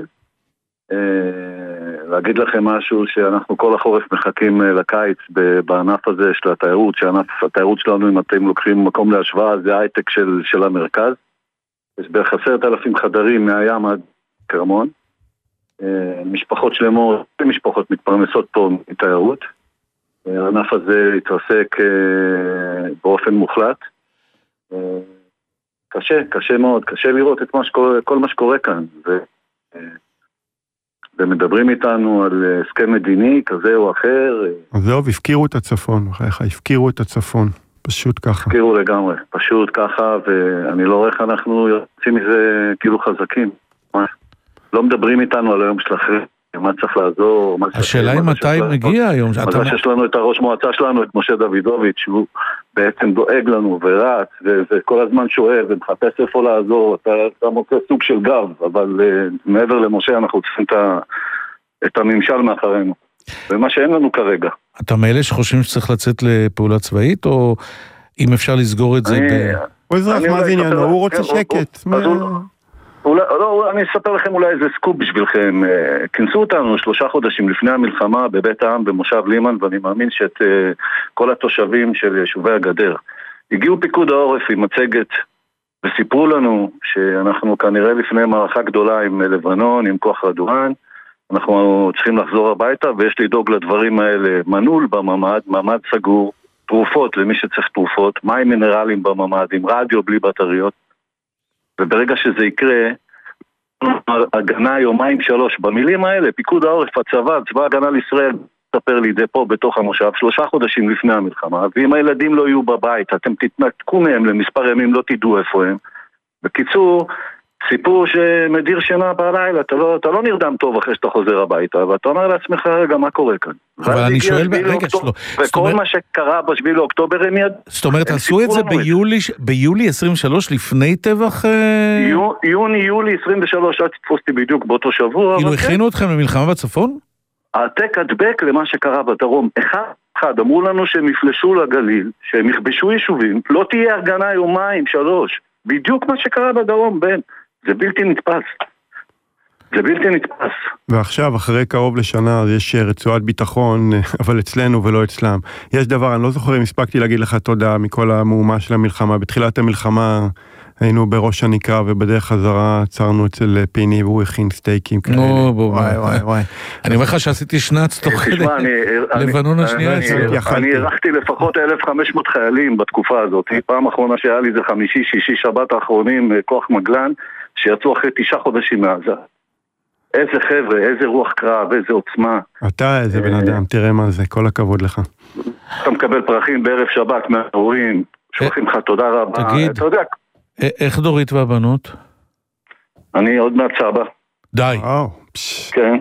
להגיד לכם משהו שאנחנו כל החורף מחכים לקיץ בענף הזה של התיירות, שענף התיירות שלנו, אם אתם לוקחים מקום להשוואה, זה הייטק של, של המרכז. יש בערך עשרת אלפים חדרים מהים עד קרמון. משפחות שלמות, משפחות מתפרנסות פה מתיירות. הענף הזה התרסק באופן מוחלט. קשה, קשה מאוד, קשה לראות את מה שקורה, כל מה שקורה כאן. ו... ומדברים איתנו על הסכם מדיני כזה או אחר. אז זהו, הפקירו את הצפון, הפקירו את הצפון, פשוט ככה. הפקירו לגמרי, פשוט ככה, ואני לא רואה איך אנחנו יוצאים מזה כאילו חזקים. לא מדברים איתנו על היום של אחרי, מה צריך לעזור. השאלה היא מתי מגיע היום. אז יש לנו את הראש מועצה שלנו, את משה דוידוביץ', שהוא בעצם דואג לנו ורץ, וכל הזמן שואב ומחפש איפה לעזור, אתה מוצא סוג של גב, אבל מעבר למשה אנחנו צריכים את הממשל מאחרינו, ומה שאין לנו כרגע. אתה מאלה שחושבים שצריך לצאת לפעולה צבאית, או אם אפשר לסגור את זה ב... הוא אזרח, מה זה עניין? הוא רוצה שקט. אולי, לא, אני אספר לכם אולי איזה סקופ בשבילכם. כנסו אותנו שלושה חודשים לפני המלחמה בבית העם במושב לימן, ואני מאמין שאת כל התושבים של יישובי הגדר הגיעו פיקוד העורף עם מצגת וסיפרו לנו שאנחנו כנראה לפני מערכה גדולה עם לבנון, עם כוח רדואן, אנחנו צריכים לחזור הביתה ויש לדאוג לדברים האלה. מנעול בממד, ממד סגור, תרופות למי שצריך תרופות, מים מינרלים בממד, עם רדיו בלי בטריות, וברגע שזה יקרה, הגנה יומיים שלוש, במילים האלה, פיקוד העורף, הצבא, צבא הגנה לישראל, תספר לי זה פה בתוך המושב, שלושה חודשים לפני המלחמה, ואם הילדים לא יהיו בבית, אתם תתנתקו מהם למספר ימים, לא תדעו איפה הם. בקיצור, סיפור שמדיר שינה בלילה, אתה לא, אתה לא נרדם טוב אחרי שאתה חוזר הביתה, ואתה אומר לעצמך רגע מה קורה כאן. אבל אני שואל, רגע, שלא. וכל מה שקרה בשביל לאוקטובר הם יד... זאת אומרת, עשו את זה ביולי עשרים ושלוש לפני טבח... יוני, יולי עשרים ושלוש, אל תתפוסתי בדיוק באותו שבוע. כאילו הכינו אתכם למלחמה בצפון? העתק הדבק למה שקרה בדרום. אחד, אחד, אמרו לנו שהם יפלשו לגליל, שהם יכבשו יישובים, לא תהיה הגנה יומיים, שלוש. בדיוק מה שקרה בדרום, בן. זה בלתי נתפס. זה בלתי נתפס. ועכשיו, אחרי קרוב לשנה, יש רצועת ביטחון, אבל אצלנו ולא אצלם. יש דבר, אני לא זוכר אם הספקתי להגיד לך תודה מכל המהומה של המלחמה. בתחילת המלחמה היינו בראש הנקרה, ובדרך חזרה עצרנו אצל פיני, והוא הכין סטייקים כאלה. נו, בוא, וואי, וואי, וואי. אני אומר לך שעשיתי שנץ תוך כדי לבנון השנייה. אני ערכתי לפחות אלף וחמש מאות חיילים בתקופה הזאת. פעם האחרונה שהיה לי זה חמישי, שישי, שבת האחרונים, כוח מגלן, שיצאו אחרי תשעה חודשים מעזה. איזה חבר'ה, איזה רוח קרב, איזה עוצמה. אתה איזה בן אדם, תראה מה זה, כל הכבוד לך. אתה מקבל פרחים בערב שבת מההורים, שולחים לך תודה רבה. תגיד, איך דורית והבנות? אני עוד מעט סבא. די. וואו. כן.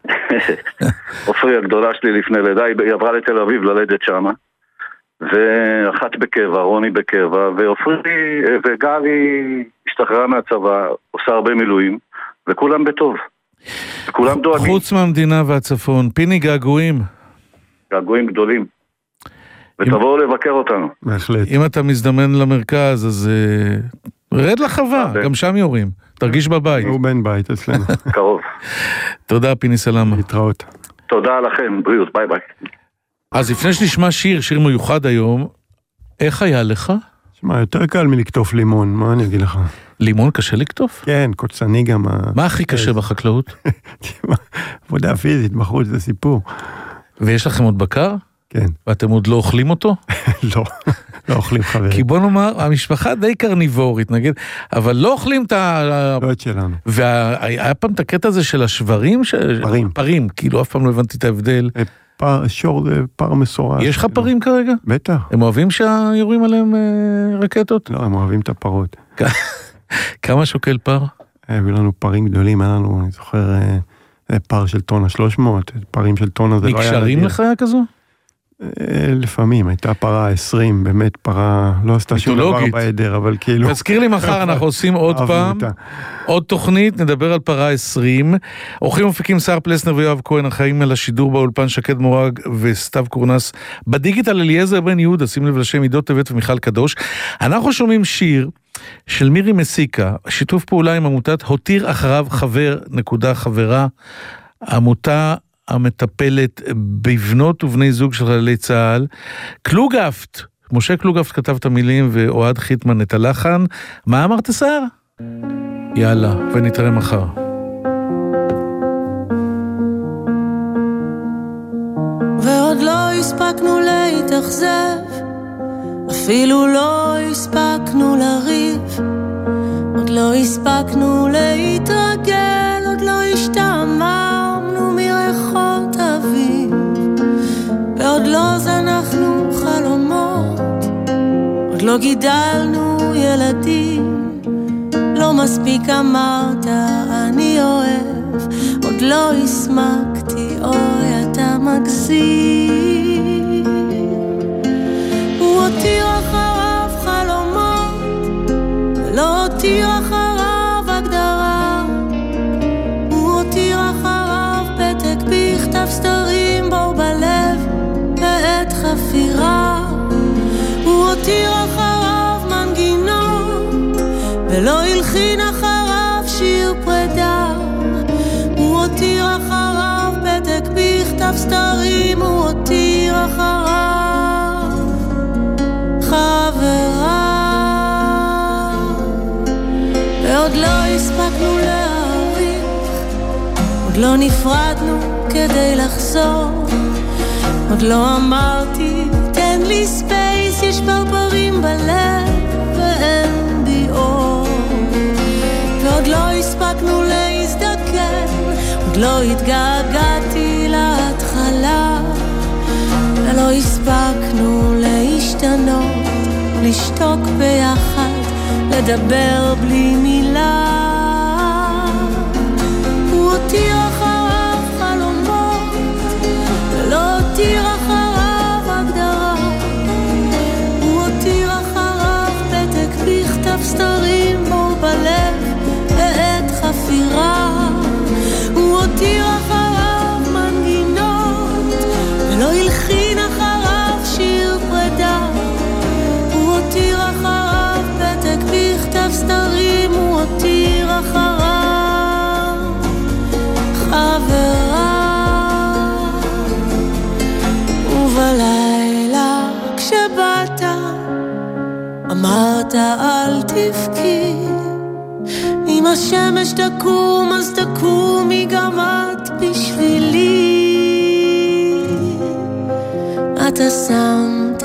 עופרי הגדולה שלי לפני לידה, היא עברה לתל אביב ללדת שמה. ואחת בקבע, רוני בקבע, ועופרי וגלי השתחררה מהצבא, עושה הרבה מילואים, וכולם בטוב. וכולם דואגים. חוץ מהמדינה והצפון, פיני געגועים. געגועים גדולים. ותבואו לבקר אותנו. בהחלט. אם אתה מזדמן למרכז, אז רד לחווה, גם שם יורים. תרגיש בבית. הוא בן בית אצלנו. קרוב. תודה, פיני סלמה. להתראות. תודה לכם, בריאות, ביי ביי. אז לפני שנשמע שיר, שיר מיוחד היום, איך היה לך? שמע, יותר קל מלקטוף לימון, מה אני אגיד לך? לימון קשה לקטוף? כן, קוצני גם. מה הכי קשה בחקלאות? עבודה פיזית, בחוץ, זה סיפור. ויש לכם עוד בקר? כן. ואתם עוד לא אוכלים אותו? לא, לא אוכלים חברים. כי בוא נאמר, המשפחה די קרניבורית, נגיד, אבל לא אוכלים את ה... לא את שלנו. והיה פעם את הקטע הזה של השברים? פרים. פרים, כאילו אף פעם לא הבנתי את ההבדל. פר, שור זה פר מסורס. יש לך פרים כרגע? בטח. הם אוהבים שיורים עליהם רקטות? לא, הם אוהבים את הפרות. כמה שוקל פר? היו לנו פרים גדולים, היה לנו, אני זוכר, פר של טונה שלוש מאות, פרים של טונה זה לא היה... נקשרים לחיה כזו? לפעמים, הייתה פרה עשרים, באמת פרה, לא עשתה שום דבר בעדר, אבל כאילו... תזכיר לי מחר, אנחנו עושים עוד פעם, עוד תוכנית, נדבר על פרה עשרים, אורחים ומפיקים שר פלסנר ויואב כהן, החיים על השידור באולפן שקד מורג וסתיו קורנס, בדיגיטל אליעזר בן יהודה, שים לב לשם עידו טבת ומיכל קדוש. אנחנו שומעים שיר של מירי מסיקה, שיתוף פעולה עם עמותת הותיר אחריו חבר, נקודה חברה, עמותה המטפלת בבנות ובני זוג של חיילי צה"ל. קלוגפט, משה קלוגפט כתב את המילים ואוהד חיטמן את הלחן. מה אמרת שר? יאללה, ונתראה מחר. ועוד לא הספקנו להתאכזב, אפילו לא הספקנו לריב, עוד לא הספקנו להתרגל, עוד לא השתעממנו מריחות אביב, ועוד לא זנחנו חלומות, עוד לא גידלנו ילדים, לא מספיק אמרת אני אוהב, עוד לא הסמקתי אוי אתה מגזים, הוא הותיר אחריו חלומות, לא הותיר אחריו הגדרה, הוא הותיר אחריו פתק בכתב סתרים בו בלב בעת חפירה, הוא הותיר אחריו מנגינות ולא הלחין אחריו שיר פרידה, הוא הותיר אחריו פתק בכתב סתרים, הוא הותיר אחריו חברה, ועוד לא הספקנו להעריך, עוד לא נפרדנו כדי לחזור, עוד לא אמרתי תן לי ספייס, יש ברברים בלב ואין בי אור, ועוד לא הספקנו להזדקן, עוד לא התגעגעתי להתחלה, ולא הספקנו להשתנות, לשתוק ביחד, לדבר בלי מילה, הוא הותיר אחריו חלומות ולא הותיר אחריו הגדרה, הוא הותיר אחריו פתק בכתב סתרים בו בלב בעת חפירה, הוא הותיר אחריו מנגינות ולא הלחין אחריו שיר פרידה, הוא הותיר אחריו פתק בכתב סתרים, הוא הותיר אחריו חברה, ובלילה כשבאת אמרת אל תבכי, אם השמש תקום אז תקומי גם את בשבילי, אתה שמת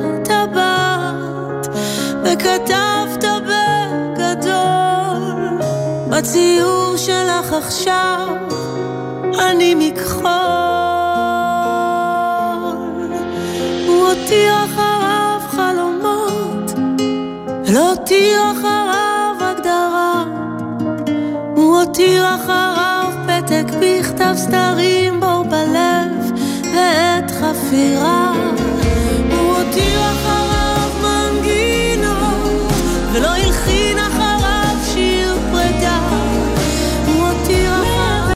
טבעת וכתבת בגדול בציור שלך עכשיו אני מכחול, הוא הותיר אחריו חלומות ולא הותיר אחריו הגדרה, הוא הותיר אחריו פתק בכתב סתרים בור בלב ועת חפירה